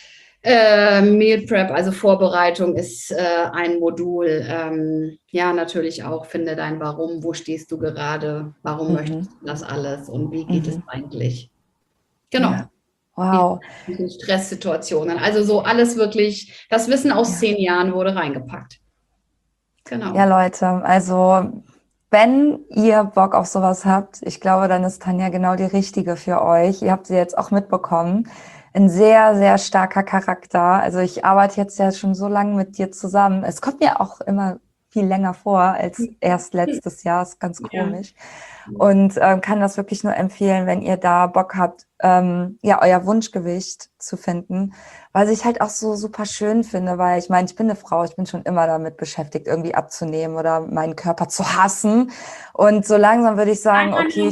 Meal Prep, also Vorbereitung ist ein Modul. Natürlich auch finde dein Warum, wo stehst du gerade, warum möchtest du das alles und wie geht es eigentlich? Genau. Ja. Wow. Stresssituationen. Also so alles wirklich, das Wissen aus 10 Jahren wurde reingepackt. Genau. Ja, Leute, also wenn ihr Bock auf sowas habt, ich glaube, dann ist Tanja genau die Richtige für euch. Ihr habt sie jetzt auch mitbekommen. Ein sehr, sehr starker Charakter. Also ich arbeite jetzt ja schon so lange mit dir zusammen. Es kommt mir auch immer viel länger vor als erst letztes Jahr. Ist ganz komisch. Und kann das wirklich nur empfehlen, wenn ihr da Bock habt, euer Wunschgewicht zu finden. Was ich halt auch so super schön finde, weil ich meine, ich bin eine Frau, ich bin schon immer damit beschäftigt, irgendwie abzunehmen oder meinen Körper zu hassen. Und so langsam würde ich sagen, okay,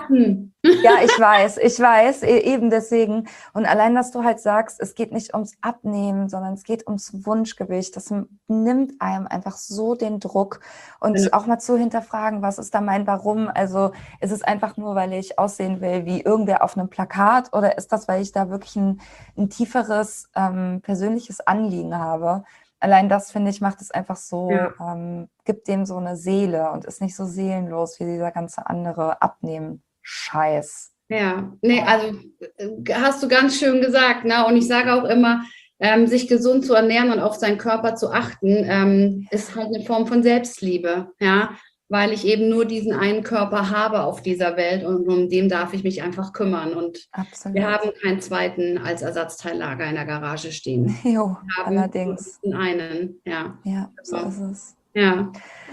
ich weiß, eben deswegen. Und allein, dass du halt sagst, es geht nicht ums Abnehmen, sondern es geht ums Wunschgewicht. Das nimmt einem einfach so den Druck. Und auch mal zu hinterfragen, was ist da mein Warum? Also ist es einfach nur, weil ich aussehen will wie irgendwer auf einem Plakat, oder ist das, weil ich da wirklich ein tieferes persönliches Anliegen habe? Allein das, finde ich, macht es einfach so, gibt dem so eine Seele und ist nicht so seelenlos wie dieser ganze andere Abnehmen-Scheiß. Ja, nee, also hast du ganz schön gesagt, ne? Und ich sage auch immer, sich gesund zu ernähren und auf seinen Körper zu achten, ist halt eine Form von Selbstliebe, ja, weil ich eben nur diesen einen Körper habe auf dieser Welt und um den darf ich mich einfach kümmern. Und wir haben keinen zweiten als Ersatzteillager in der Garage stehen. Jo, allerdings. Den einen, ja. Ja, so ist es. Ja.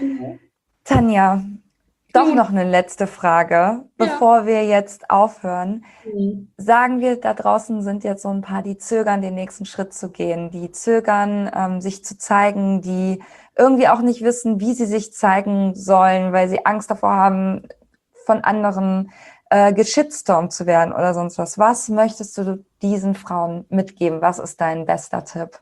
Tanja, doch noch eine letzte Frage, bevor wir jetzt aufhören. Sagen wir, da draußen sind jetzt so ein paar, die zögern, den nächsten Schritt zu gehen, die zögern, sich zu zeigen, die irgendwie auch nicht wissen, wie sie sich zeigen sollen, weil sie Angst davor haben, von anderen geschitstormt zu werden oder sonst was. Was möchtest du diesen Frauen mitgeben? Was ist dein bester Tipp?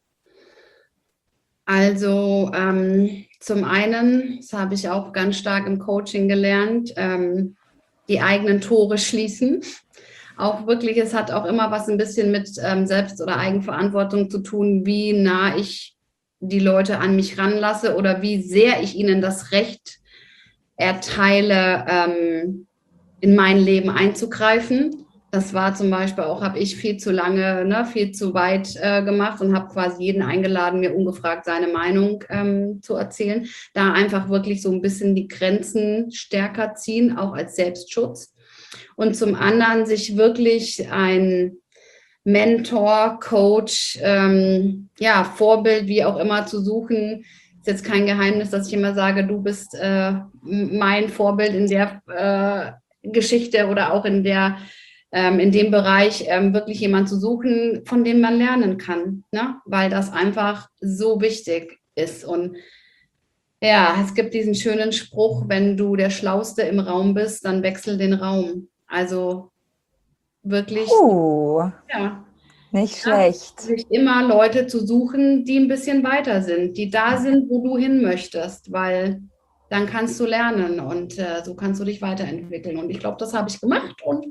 Also zum einen, das habe ich auch ganz stark im Coaching gelernt, die eigenen Tore schließen. Auch wirklich, es hat auch immer was ein bisschen mit Selbst- oder Eigenverantwortung zu tun, wie nah ich die Leute an mich ranlasse oder wie sehr ich ihnen das Recht erteile, in mein Leben einzugreifen. Das war zum Beispiel auch, habe ich viel zu lange, ne, viel zu weit gemacht und habe quasi jeden eingeladen, mir ungefragt seine Meinung zu erzählen. Da einfach wirklich so ein bisschen die Grenzen stärker ziehen, auch als Selbstschutz. Und zum anderen sich wirklich ein Mentor, Coach, ja, Vorbild, wie auch immer zu suchen. Ist jetzt kein Geheimnis, dass ich immer sage, du bist mein Vorbild in der Geschichte oder auch in dem Bereich, wirklich jemand zu suchen, von dem man lernen kann, ne? Weil das einfach so wichtig ist. Und ja, es gibt diesen schönen Spruch, wenn du der Schlauste im Raum bist, dann wechsel den Raum. Also wirklich, ja, Nicht ja, schlecht. sich immer Leute zu suchen, die ein bisschen weiter sind, die da sind, wo du hin möchtest, weil dann kannst du lernen und so kannst du dich weiterentwickeln. Und ich glaube, das habe ich gemacht und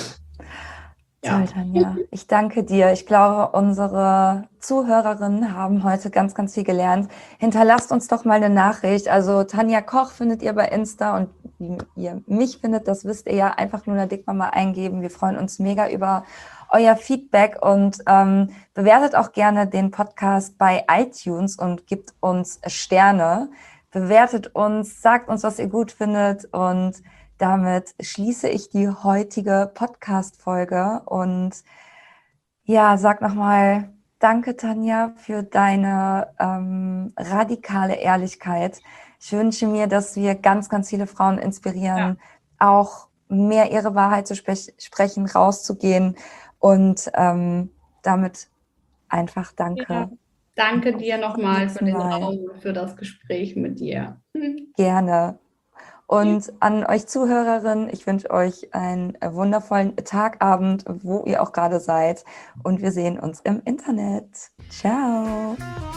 Toll, ja. Tanja. Ich danke dir. Ich glaube, unsere Zuhörerinnen haben heute ganz, ganz viel gelernt. Hinterlasst uns doch mal eine Nachricht. Also Tanja Koch findet ihr bei Insta und wie ihr mich findet, das wisst ihr ja. Einfach Luna Dickmama eingeben. Wir freuen uns mega über euer Feedback und bewertet auch gerne den Podcast bei iTunes und gibt uns Sterne. Bewertet uns, sagt uns, was ihr gut findet und damit schließe ich die heutige Podcast-Folge und ja, sag nochmal danke, Tanja, für deine radikale Ehrlichkeit. Ich wünsche mir, dass wir ganz, ganz viele Frauen inspirieren, auch mehr ihre Wahrheit zu sprechen, rauszugehen und damit einfach danke. Ja, danke dir nochmal für den Mal. Raum und für das Gespräch mit dir. Gerne. Und an euch Zuhörerinnen, ich wünsche euch einen wundervollen Tagabend, wo ihr auch gerade seid. Und wir sehen uns im Internet. Ciao.